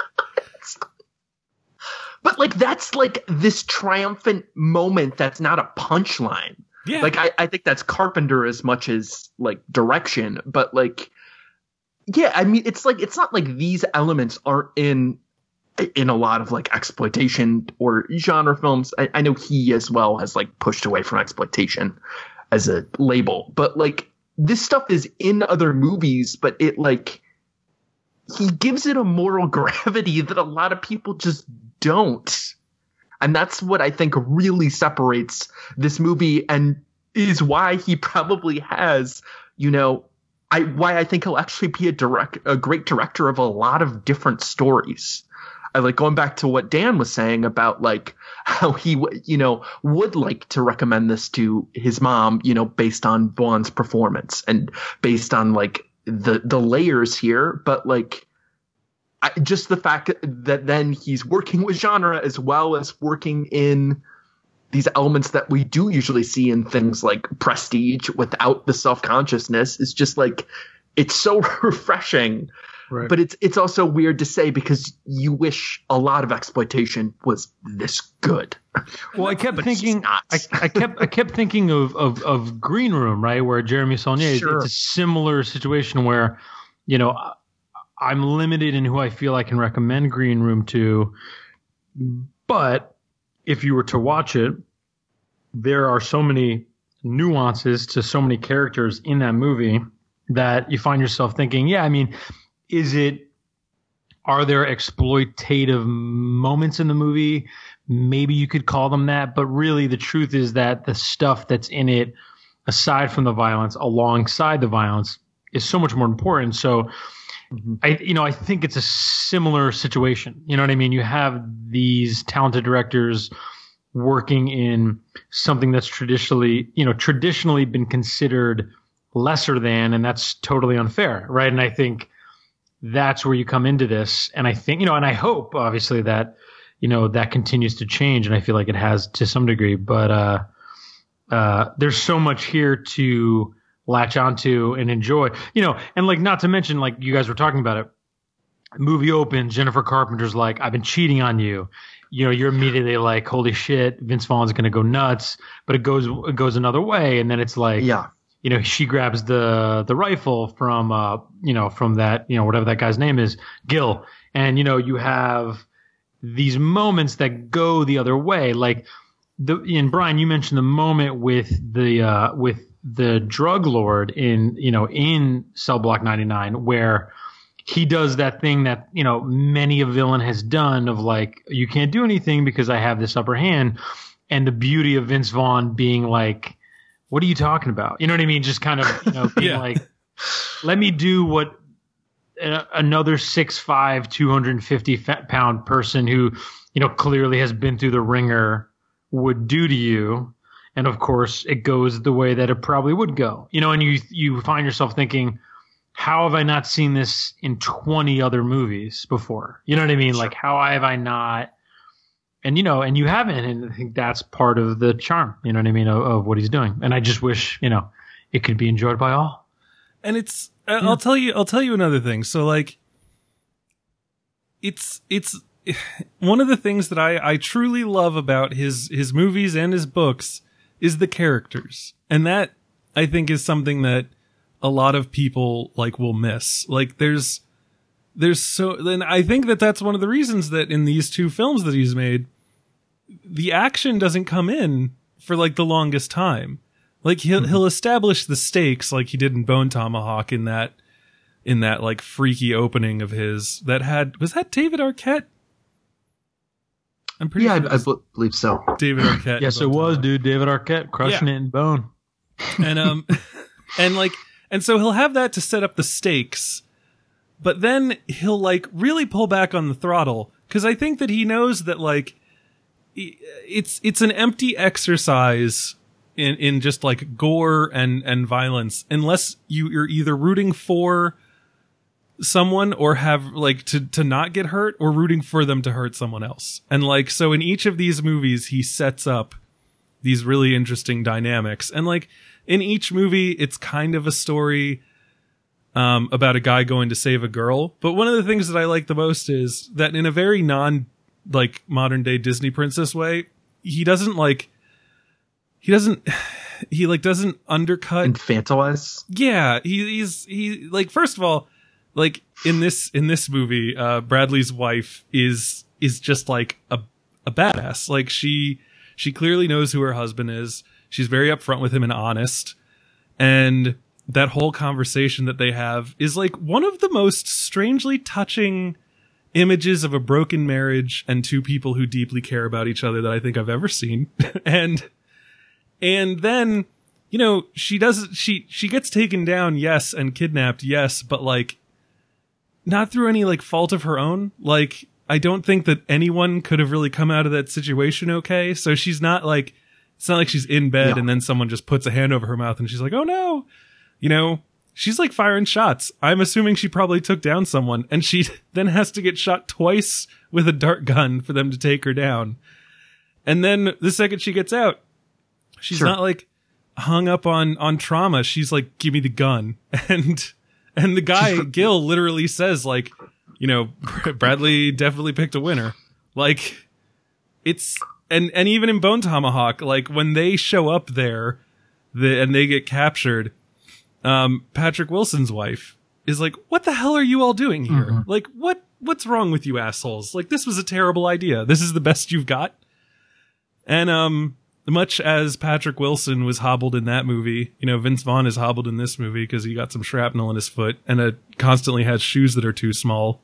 But like, that's like this triumphant moment that's not a punchline. Yeah. Like, I think that's Carpenter as much as like direction, but like, yeah, I mean, it's like, it's not like these elements aren't in a lot of like exploitation or genre films. I know he as well has like pushed away from exploitation as a label, but like this stuff is in other movies, but it like, he gives it a moral gravity that a lot of people just don't. And that's what I think really separates this movie and is why he probably has, why I think he'll actually be a great director of a lot of different stories. I like going back to what Dan was saying about like how he, would like to recommend this to his mom, based on Vaughn's performance and based on like the layers here. But like, just the fact that then he's working with genre as well as working in these elements that we do usually see in things like Prestige without the self-consciousness is just like, it's so refreshing. Right. But it's also weird to say because you wish a lot of exploitation was this good. Well, I kept thinking, I kept thinking of Green Room, right, where Jeremy Saulnier. Sure. It's a similar situation where, I'm limited in who I feel I can recommend Green Room to, but if you were to watch it, there are so many nuances to so many characters in that movie that you find yourself thinking, yeah, I mean, are there exploitative moments in the movie? Maybe you could call them that, but really the truth is that the stuff that's in it, aside from the violence, alongside the violence, is so much more important. So, I think it's a similar situation. You know what I mean? You have these talented directors working in something that's traditionally been considered lesser than, and that's totally unfair, right? And I think that's where you come into this. And I think, and I hope obviously that, that continues to change. And I feel like it has to some degree, but, there's so much here to latch onto and enjoy, and like, not to mention, like you guys were talking about it, movie opens, Jennifer Carpenter's like, "I've been cheating on you." You're immediately like, holy shit, Vince Vaughn's going to go nuts, but it goes another way. And then it's like, yeah, she grabs the rifle from that, whatever that guy's name is, Gil. And, you have these moments that go the other way. Like and Brian, you mentioned the moment with the drug lord in Cell Block 99, where he does that thing that, many a villain has done of like, you can't do anything because I have this upper hand. And the beauty of Vince Vaughn being like, what are you talking about? You know what I mean? Just kind of, being like, let me do what another 6'5", 250 pound person who, clearly has been through the ringer would do to you. And of course, it goes the way that it probably would go, and you find yourself thinking, how have I not seen this in 20 other movies before? You know what I mean? Sure. Like, how have I not? And, and you haven't. And I think that's part of the charm, you know what I mean, of what he's doing. And I just wish, it could be enjoyed by all. And it's, I'll tell you another thing. So like, it's one of the things that I truly love about his movies and his books is the characters. And that I think is something that a lot of people like will miss. Like there's then I think that's one of the reasons that in these two films that he's made, the action doesn't come in for like the longest time. Like he'll establish the stakes like he did in Bone Tomahawk in that like freaky opening of his was that David Arquette? I'm pretty sure I believe so. David Arquette. Yes, it was, dude. David Arquette crushing it in Bone. And and so he'll have that to set up the stakes, but then he'll like really pull back on the throttle because I think that he knows that like it's an empty exercise in just like gore and violence, unless you're either rooting for someone or have like to not get hurt, or rooting for them to hurt someone else. And like, so in each of these movies, he sets up these really interesting dynamics. And like in each movie, it's kind of a story about a guy going to save a girl. But one of the things that I like the most is that in a very like modern day Disney princess way, he doesn't undercut, infantilize. Yeah. He like, first of all, like in this movie, Bradley's wife is just like a badass. Like she clearly knows who her husband is. She's very upfront with him and honest. And that whole conversation that they have is like one of the most strangely touching images of a broken marriage and two people who deeply care about each other that I think I've ever seen. and then, you know, she gets taken down, yes, and kidnapped, yes, but like not through any like fault of her own. Like, I don't think that anyone could have really come out of that situation okay. So she's not like, it's not like she's in bed and then someone just puts a hand over her mouth and she's like, oh no. You know, she's like firing shots. I'm assuming she probably took down someone, and she then has to get shot twice with a dart gun for them to take her down. And then the second she gets out, she's not like hung up on trauma. She's like, give me the gun. And the guy, Gil, literally says like, you know, Bradley definitely picked a winner. Like it's, and even in Bone Tomahawk, like when they show up there and they get captured, Patrick Wilson's wife is like, what the hell are you all doing here? Mm-hmm. Like, what's wrong with you assholes? Like, this was a terrible idea. This is the best you've got. And, much as Patrick Wilson was hobbled in that movie, you know, Vince Vaughn is hobbled in this movie because he got some shrapnel in his foot and constantly has shoes that are too small.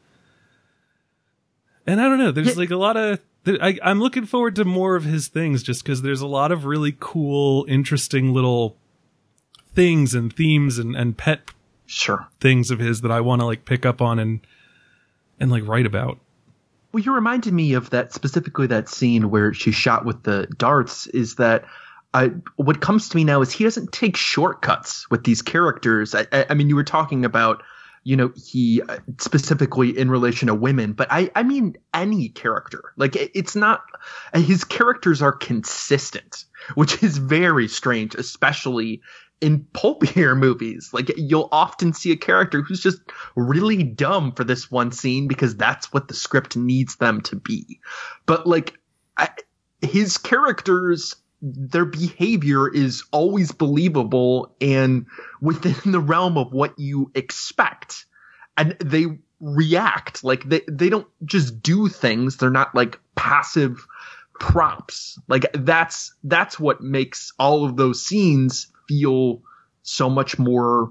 And I don't know, there's like a lot of, I'm looking forward to more of his things just because there's a lot of really cool, interesting little things and themes and pet things of his that I want to like pick up on and like write about. Well, you reminded me of that, specifically that scene where she's shot with the darts, is that what comes to me now is he doesn't take shortcuts with these characters. I mean, you were talking about, you know, he specifically in relation to women, but I mean any character. Like, it's not, his characters are consistent, which is very strange, especially in pulpier movies. Like, you'll often see a character who's just really dumb for this one scene because that's what the script needs them to be. But like, his characters, their behavior is always believable and within the realm of what you expect. And they react, like they don't just do things. They're not like passive props. Like that's what makes all of those scenes feel so much more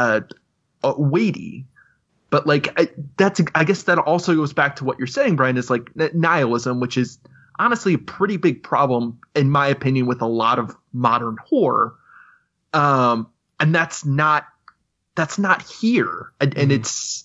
weighty. But like I guess that also goes back to what you're saying, Brian, is like nihilism, which is honestly a pretty big problem in my opinion with a lot of modern horror. And that's not here. And it's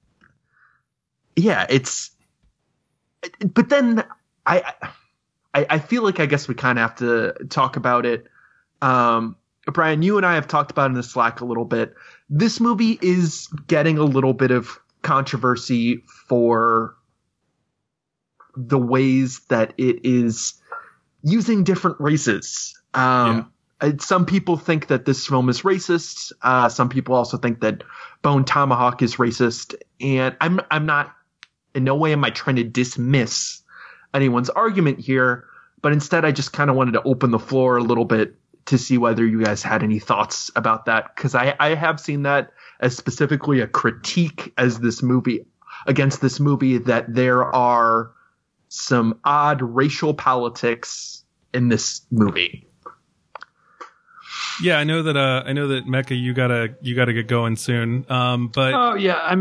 but then I feel like I guess we kind of have to talk about it. Brian, you and I have talked about it in the Slack a little bit. This movie is getting a little bit of controversy for the ways that it is using different races. Some people think that this film is racist. Some people also think that Bone Tomahawk is racist. And I'm not, in no way am I trying to dismiss anyone's argument here, but instead I just kind of wanted to open the floor a little bit to see whether you guys had any thoughts about that. Because I have seen that as specifically a critique against this movie, that there are some odd racial politics in this movie. Yeah, I know that Mecca, you gotta get going soon. But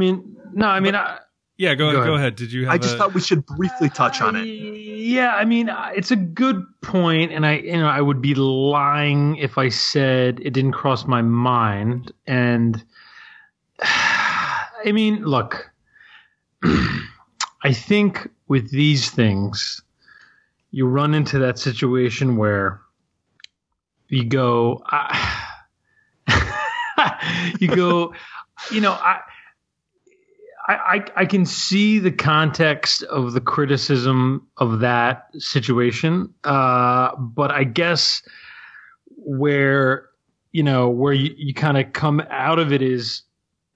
go ahead. Did you have I just thought we should briefly touch on it. Yeah, I mean, it's a good point, and I would be lying if I said it didn't cross my mind. And I mean, look, I think with these things, you run into that situation where you go, you go, you know, I can see the context of the criticism of that situation, but I guess where you kind of come out of it is,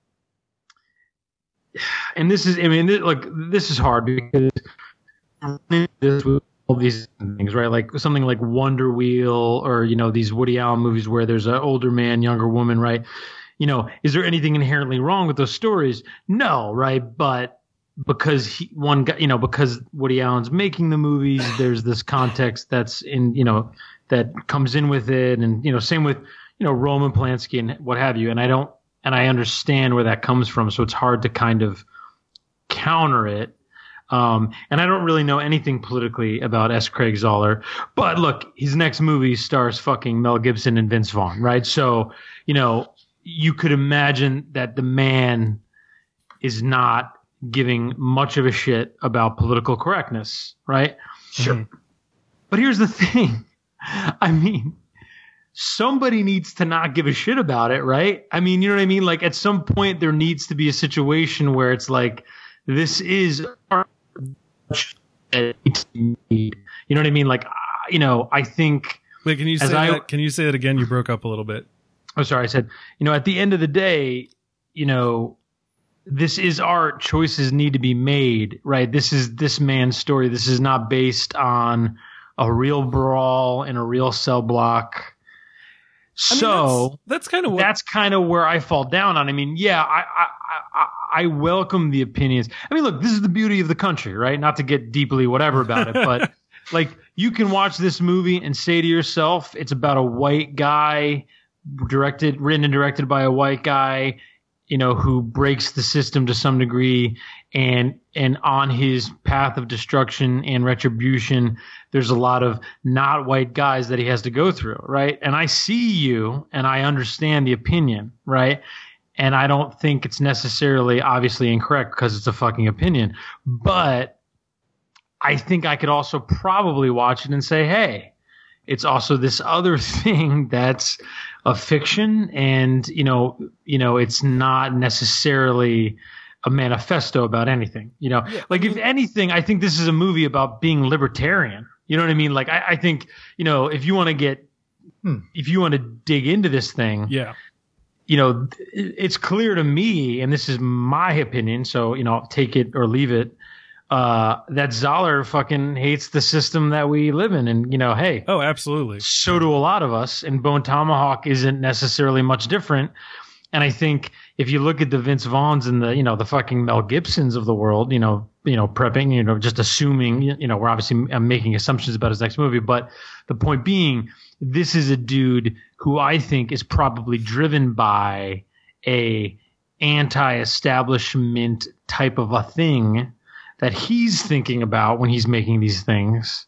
and this is, I mean, this is hard because this with all these things, right? Like something like Wonder Wheel, or these Woody Allen movies where there's an older man, younger woman, right? Is there anything inherently wrong with those stories? No, right? But because because Woody Allen's making the movies, there's this context that's in, that comes in with it, and same with Roman Polanski and what have you. And I understand where that comes from, so it's hard to kind of counter it. And I don't really know anything politically about S. Craig Zoller, but look, his next movie stars fucking Mel Gibson and Vince Vaughn, right? So, you could imagine that the man is not giving much of a shit about political correctness, right? Sure. Mm-hmm. But here's the thing. I mean, somebody needs to not give a shit about it, right? I mean, you know what I mean? Like at some point there needs to be a situation where it's like, this is art. You know what I mean? Like, I think. Wait, can you say that? Can you say that again? You broke up a little bit. Oh, sorry. I said, at the end of the day, this is art. Choices need to be made, right? This is this man's story. This is not based on a real brawl in a real cell block. So that's kind of where I fall down on. I mean, yeah, I welcome the opinions. I mean, look, this is the beauty of the country, right? Not to get deeply whatever about it, but like you can watch this movie and say to yourself, it's about a white guy, written and directed by a white guy, who breaks the system to some degree, and on his path of destruction and retribution, there's a lot of not white guys that he has to go through, right? And I see you, and I understand the opinion, right? And I don't think it's necessarily obviously incorrect because it's a fucking opinion, but I think I could also probably watch it and say, hey, it's also this other thing that's a fiction, and it's not necessarily a manifesto about anything. Like if anything, I think this is a movie about being libertarian. You know what I mean? Like I think if you want to dig into this thing, yeah. It's clear to me, and this is my opinion, so take it or leave it. That Zoller fucking hates the system that we live in, and hey, oh, absolutely, so do a lot of us. And Bone Tomahawk isn't necessarily much different. And I think if you look at the Vince Vaughns and the fucking Mel Gibsons of the world, prepping, just assuming, we're obviously making assumptions about his next movie, but the point being, this is a dude who I think is probably driven by a anti-establishment type of a thing that he's thinking about when he's making these things,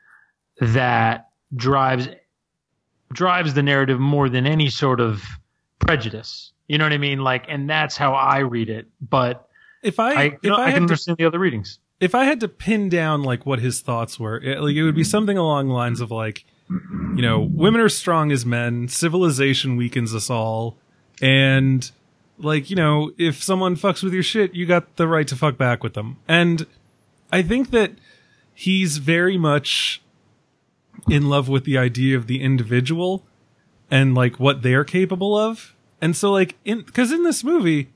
that drives the narrative more than any sort of prejudice. You know what I mean? Like, and that's how I read it. But I can understand the other readings. If I had to pin down like what his thoughts were, it would be something along the lines of like, women are strong as men, civilization weakens us all, and like, if someone fucks with your shit, you got the right to fuck back with them. And I think that he's very much in love with the idea of the individual and like what they're capable of. And so like, because in this movie,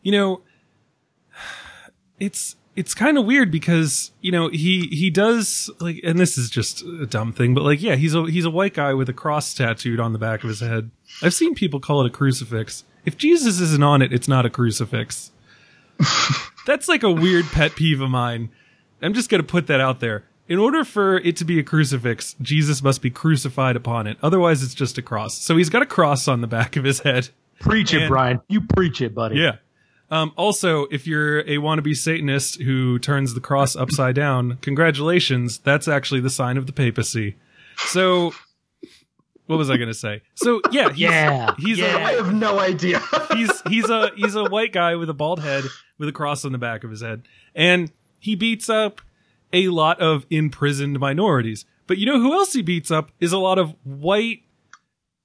it's kind of weird because, he does like, and this is just a dumb thing, but like, yeah, he's a white guy with a cross tattooed on the back of his head. I've seen people call it a crucifix. If Jesus isn't on it, it's not a crucifix. That's like a weird pet peeve of mine. I'm just going to put that out there. In order for it to be a crucifix, Jesus must be crucified upon it. Otherwise, it's just a cross. So he's got a cross on the back of his head. Preach it, Brian. You preach it, buddy. Yeah. Also, if you're a wannabe Satanist who turns the cross upside down, congratulations. That's actually the sign of the papacy. So, what was I going to say? So, yeah, I have no idea. he's a white guy with a bald head with a cross on the back of his head. And he beats up a lot of imprisoned minorities. But you know who else he beats up is a lot of white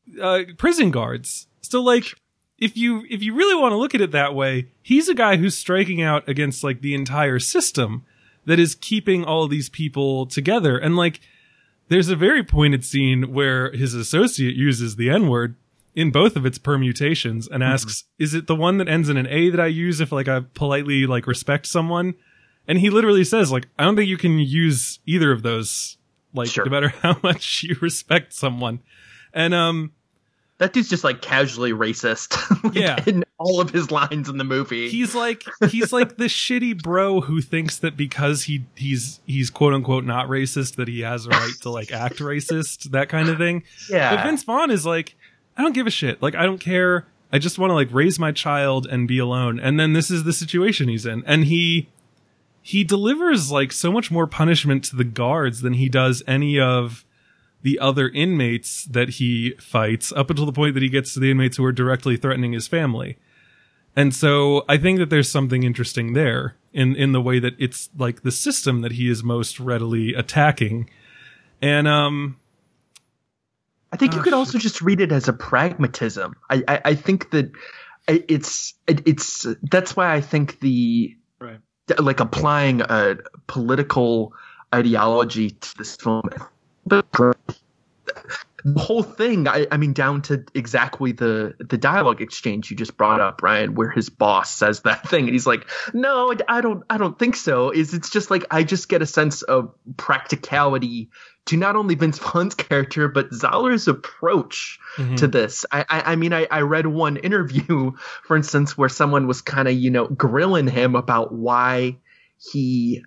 prison guards. So like, if you really want to look at it that way, he's a guy who's striking out against like the entire system that is keeping all these people together. And like, there's a very pointed scene where his associate uses the N-word in both of its permutations and asks, is it the one that ends in an A that I use if like I politely like respect someone? And he literally says like, I don't think you can use either of those, like no matter how much you respect someone. And, that dude's just like casually racist. Like, in all of his lines in the movie. He's like the shitty bro who thinks that because he's quote unquote not racist that he has a right to like act racist, that kind of thing. Yeah. But Vince Vaughn is like, I don't give a shit. Like, I don't care. I just want to like raise my child and be alone. And then this is the situation he's in. And he delivers like so much more punishment to the guards than he does any of the other inmates that he fights, up until the point that he gets to the inmates who are directly threatening his family. And so I think that there's something interesting there in the way that it's like the system that he is most readily attacking. And, I think you could also just read it as a pragmatism. I think that it's that's why I think like applying a political ideology to this film, but the whole thing, I mean, down to exactly the dialogue exchange you just brought up, Ryan, where his boss says that thing and he's like, no, I don't think so. It's just like, I just get a sense of practicality to not only Vince Vaughn's character, but Zahler's approach to this. I mean, I read one interview, for instance, where someone was kind of, grilling him about why he,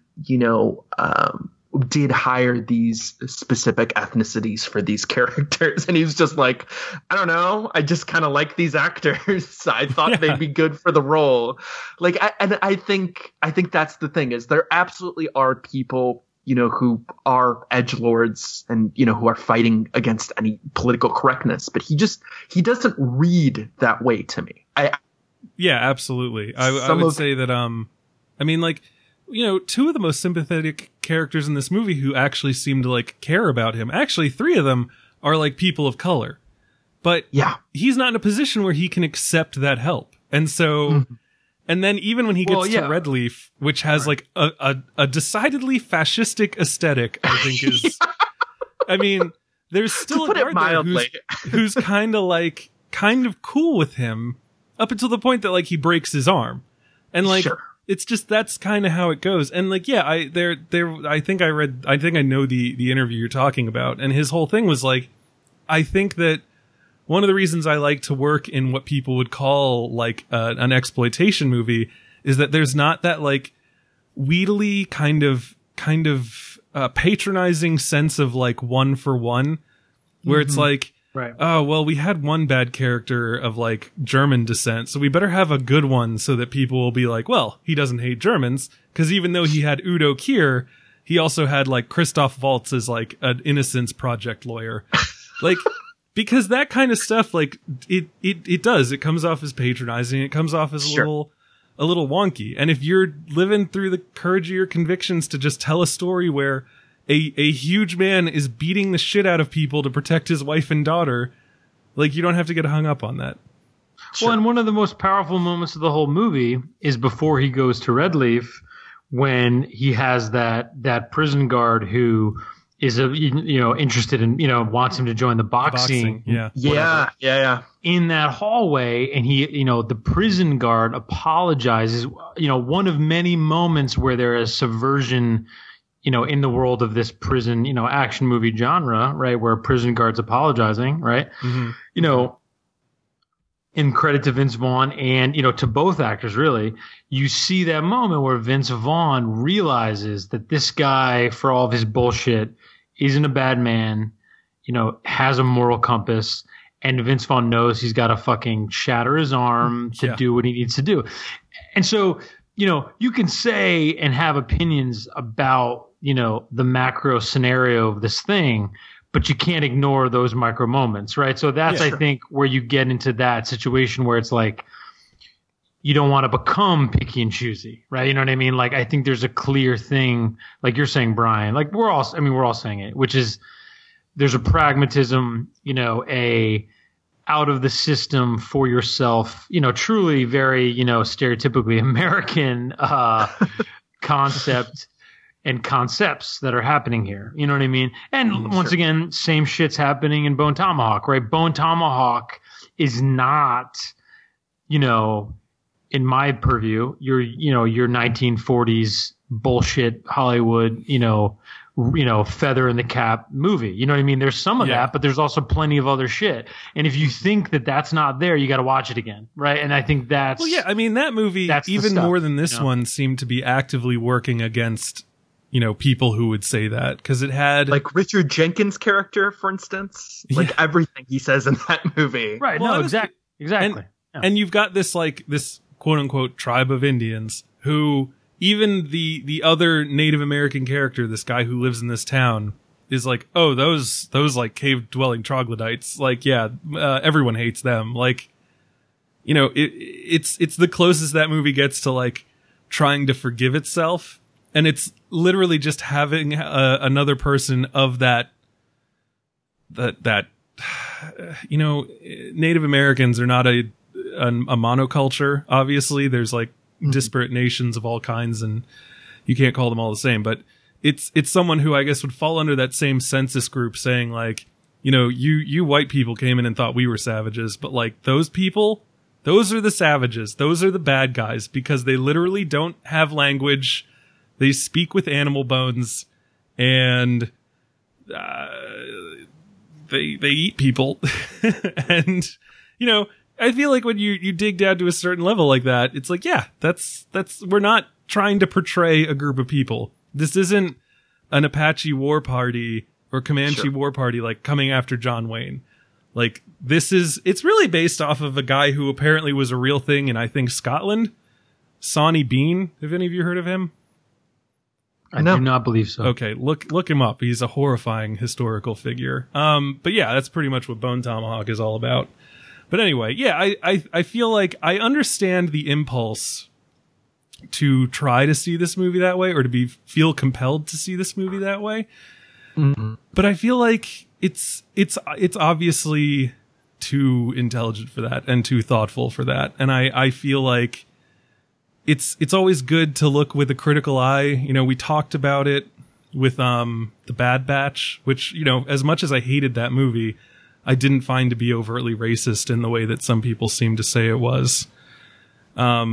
did hire these specific ethnicities for these characters. And he was just like, I don't know. I just kind of like these actors. I thought they'd be good for the role. Like, I think that's the thing, is there absolutely are people, who are edgelords and, who are fighting against any political correctness, but he doesn't read that way to me. Yeah, absolutely. I would say that, I mean, like, two of the most sympathetic characters in this movie who actually seem to like care about him. Actually, three of them are like people of color, but he's not in a position where he can accept that help. And so, and then even when he gets to Red Leaf, which has like a decidedly fascistic aesthetic, I think is, I mean, there's still a guard there who's kind of cool with him up until the point that like he breaks his arm. And like, it's just, that's kind of how it goes. And like, yeah, I think I know the interview you're talking about. And his whole thing was like, I think that one of the reasons I like to work in what people would call like an exploitation movie is that there's not that like wheedly kind of patronizing sense of like one for one, where it's like, oh, well, we had one bad character of like German descent, so we better have a good one so that people will be like, well, he doesn't hate Germans, because even though he had Udo Kier, he also had like Christoph Waltz as like an Innocence Project lawyer. Like, because that kind of stuff, like it comes off as patronizing. It comes off as a little wonky. And if you're living through the courage of your convictions to just tell a story where a huge man is beating the shit out of people to protect his wife and daughter, like, you don't have to get hung up on that. Well, and one of the most powerful moments of the whole movie is before he goes to Red Leaf, when he has that prison guard who is interested in, wants him to join the boxing. Yeah. In that hallway, and he, the prison guard apologizes, one of many moments where there is subversion, in the world of this prison, action movie genre, right, where prison guards apologizing, right? In credit to Vince Vaughn and, to both actors, really, you see that moment where Vince Vaughn realizes that this guy, for all of his bullshit, isn't a bad man, has a moral compass, and Vince Vaughn knows he's got to fucking shatter his arm to do what he needs to do. And so, you can say and have opinions about, the macro scenario of this thing, but you can't ignore those micro moments, right? So that's, I think, where you get into that situation where it's like, you don't want to become picky and choosy, right? You know what I mean? Like, I think there's a clear thing, like you're saying, Brian, like we're all saying it, which is there's a pragmatism, out of the system for yourself, truly very, stereotypically American concept and concepts that are happening here. You know what I mean? And once again, same shit's happening in Bone Tomahawk, right? Bone Tomahawk is not, in my purview, your 1940s bullshit Hollywood, feather in the cap movie. You know what I mean? There's some of that, but there's also plenty of other shit. And if you think that that's not there, you got to watch it again, right? And I think that's that movie, even more than this one, seemed to be actively working against, people who would say that, because it had like Richard Jenkins' character, for instance, like everything he says in that movie, right? Well, no, exactly. And you've got this quote unquote tribe of Indians who, even the other Native American character, this guy who lives in this town, is like, oh, those like cave dwelling troglodytes, like, everyone hates them. Like, it's the closest that movie gets to like trying to forgive itself. And it's literally just having another person of that Native Americans are not a monoculture. Obviously, there's like disparate nations of all kinds, and you can't call them all the same. But it's someone who I guess would fall under that same census group, saying like, you white people came in and thought we were savages, but like those people, those are the savages. Those are the bad guys, because they literally don't have language. They speak with animal bones, and they eat people. And, I feel like when you dig down to a certain level like that, it's like, that's, we're not trying to portray a group of people. This isn't an Apache war party or Comanche war party, like coming after John Wayne. Like it's really based off of a guy who apparently was a real thing in, I think, Scotland. Sawney Bean. Have any of you heard of him? I do not believe so. Okay, look him up. He's a horrifying historical figure. But yeah, that's pretty much what Bone Tomahawk is all about. But anyway, I feel like I understand the impulse to try to see this movie that way, or to feel compelled to see this movie that way. Mm-hmm. But I feel like it's obviously too intelligent for that and too thoughtful for that. And I feel like it's always good to look with a critical eye. We talked about it with The Bad Batch, which, as much as I hated that movie, I didn't find to be overtly racist in the way that some people seem to say it was. But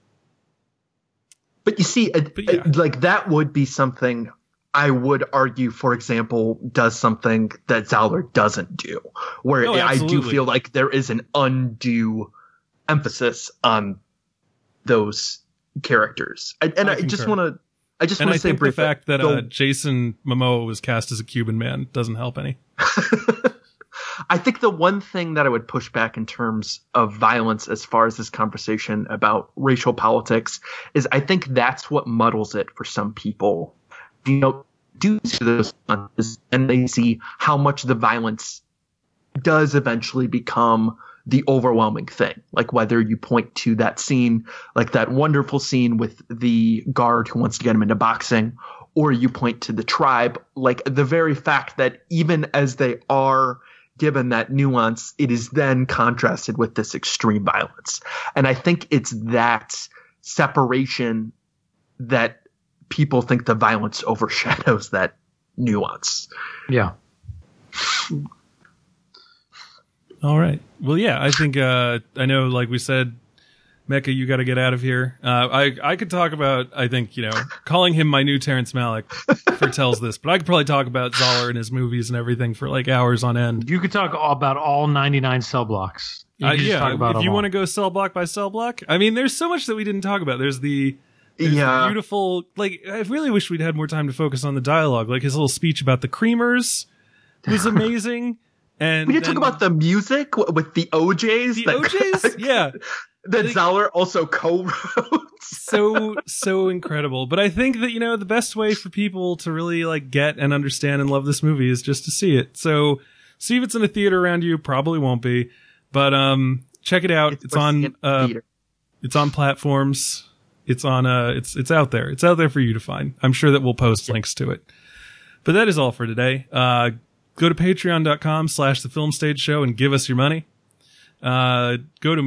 you see, like that would be something I would argue, for example, does something that Zoller doesn't do, where I do feel like there is an undue emphasis on those characters. I just want to say briefly, the fact that Jason Momoa was cast as a Cuban man doesn't help any. I think the one thing that I would push back in terms of violence as far as this conversation about racial politics is I think that's what muddles it for some people. Do see those and they see how much the violence does eventually become the overwhelming thing. Like whether you point to that scene, like that wonderful scene with the guard who wants to get him into boxing, or you point to the tribe, like the very fact that even as they are given that nuance, it is then contrasted with this extreme violence. And I think it's that separation that people think the violence overshadows that nuance. Yeah. All right. Well, yeah, I think, I know, like we said, Mecca, you got to get out of here. I could talk about, I think, calling him my new Terrence Malick foretells this, but I could probably talk about Zoller and his movies and everything for like hours on end. You could talk about all 99 cell blocks. If you want to go cell block by cell block, I mean, there's so much that we didn't talk about. There's the beautiful, like, I really wish we'd had more time to focus on the dialogue. Like his little speech about the creamers was amazing. And we did talk about the music with the OJs. The OJs? Yeah. That Zoller also co-wrote. so incredible. But I think that, the best way for people to really like get and understand and love this movie is just to see it. So see if it's in a theater around you. Probably won't be. But check it out. It's on platforms. It's on it's out there. It's out there for you to find. I'm sure that we'll post links to it. But that is all for today. Go to patreon.com/thefilmstageshow and give us your money. go to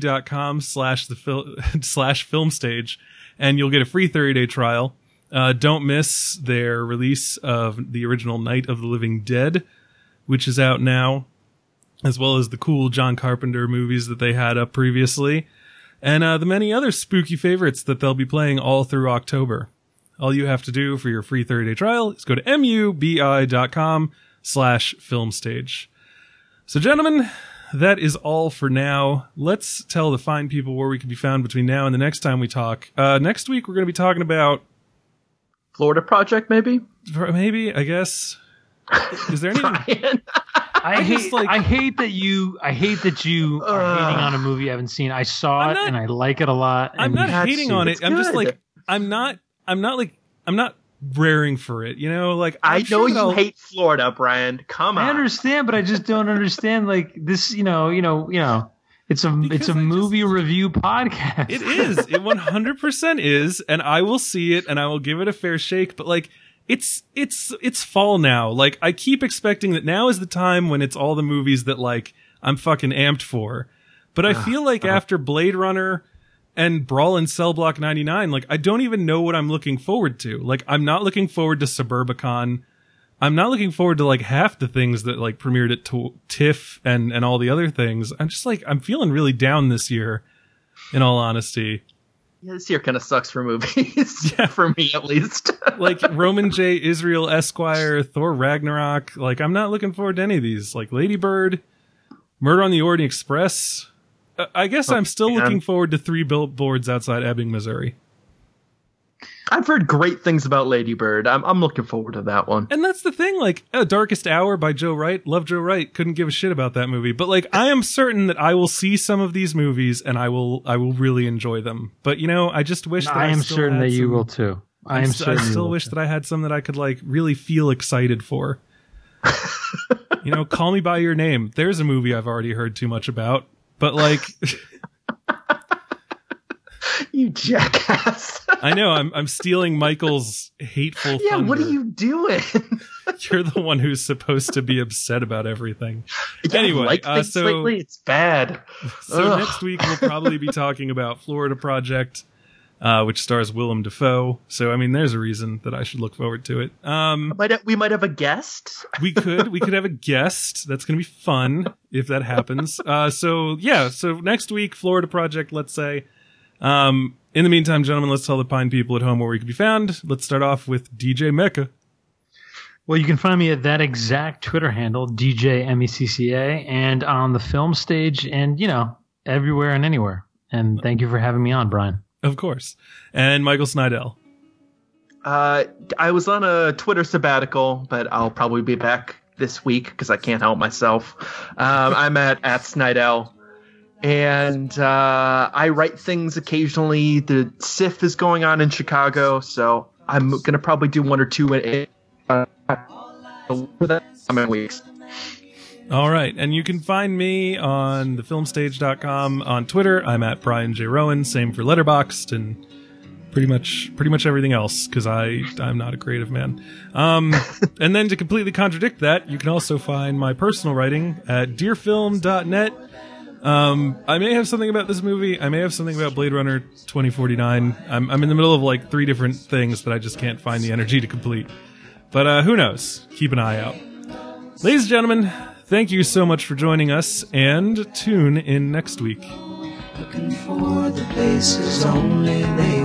mubi.com/filmstage and you'll get a free 30-day trial. Don't miss their release of the original Night of the Living Dead, which is out now, as well as the cool John Carpenter movies that they had up previously, and the many other spooky favorites that they'll be playing all through October. All you have to do for your free 30-day trial is go to mubi.com/filmstage. So, gentlemen, that is all for now. Let's tell the fine people where we can be found between now and the next time we talk. Next week, we're going to be talking about Florida Project, maybe? Maybe, I guess. Is there anything? I hate that you are hating on a movie I haven't seen. I saw it and I like it a lot. I'm not hating on it. I'm just like, I'm not raring for it, you know? Like, I know you hate Florida, Brian. Come on. I understand, but I just don't understand. Like this, you know. It's a movie review podcast. It is. It 100% is, and I will see it and I will give it a fair shake. But like, it's fall now. Like, I keep expecting that now is the time when it's all the movies that like I'm fucking amped for. But I feel like after Blade Runner and Brawl in Cell Block 99, like I don't even know what I'm looking forward to. Like, I'm not looking forward to Suburbicon. I'm not looking forward to like half the things that like premiered at TIFF and all the other things. I'm just like, I'm feeling really down this year, in all honesty. Yeah, this year kind of sucks for movies. Yeah, for me at least. Like Roman J. Israel Esquire, Thor Ragnarok. Like, I'm not looking forward to any of these. Like Lady Bird, Murder on the Orient Express. I guess I'm still looking forward to 3 Billboards Outside Ebbing, Missouri. I've heard great things about Lady Bird. I'm looking forward to that one. And that's the thing, like, Darkest Hour by Joe Wright. Love Joe Wright. Couldn't give a shit about that movie. But like, I am certain that I will see some of these movies and I will really enjoy them. But you know, I just wish that I am certain that you will too. I still wish that I had some that I could like really feel excited for. You know, Call Me by Your Name. There's a movie I've already heard too much about. But like, you jackass. I know, I'm stealing Michael's hateful thunder. Yeah, what are you doing? You're the one who's supposed to be upset about everything. Yeah, anyway, like so lately, it's bad. So next week we'll probably be talking about Florida Project, which stars Willem Dafoe. So I mean, there's a reason that I should look forward to it. We might have a guest. We could have a guest. That's going to be fun if that happens. So next week, Florida Project, let's say. In the meantime, gentlemen, let's tell the fine people at home where we can be found. Let's start off with DJ Mecca. Well, you can find me at that exact Twitter handle, DJ MECCA, and on the film stage and, you know, everywhere and anywhere. And thank you for having me on, Brian. Of course. And Michael Snydell. I was on a Twitter sabbatical, but I'll probably be back this week because I can't help myself. I'm at Snydell. And I write things occasionally. The SIF is going on in Chicago, so I'm going to probably do 1 or 2 for the coming weeks. All right. And you can find me on thefilmstage.com. On Twitter, I'm at Brian J. Rowan. Same for Letterboxd and pretty much everything else, because I'm not a creative man. And then to completely contradict that, you can also find my personal writing at dearfilm.net. I may have something about this movie. I may have something about Blade Runner 2049. I'm in the middle of like 3 different things that I just can't find the energy to complete. But who knows? Keep an eye out. Ladies and gentlemen, thank you so much for joining us, and tune in next week. Looking for the places only they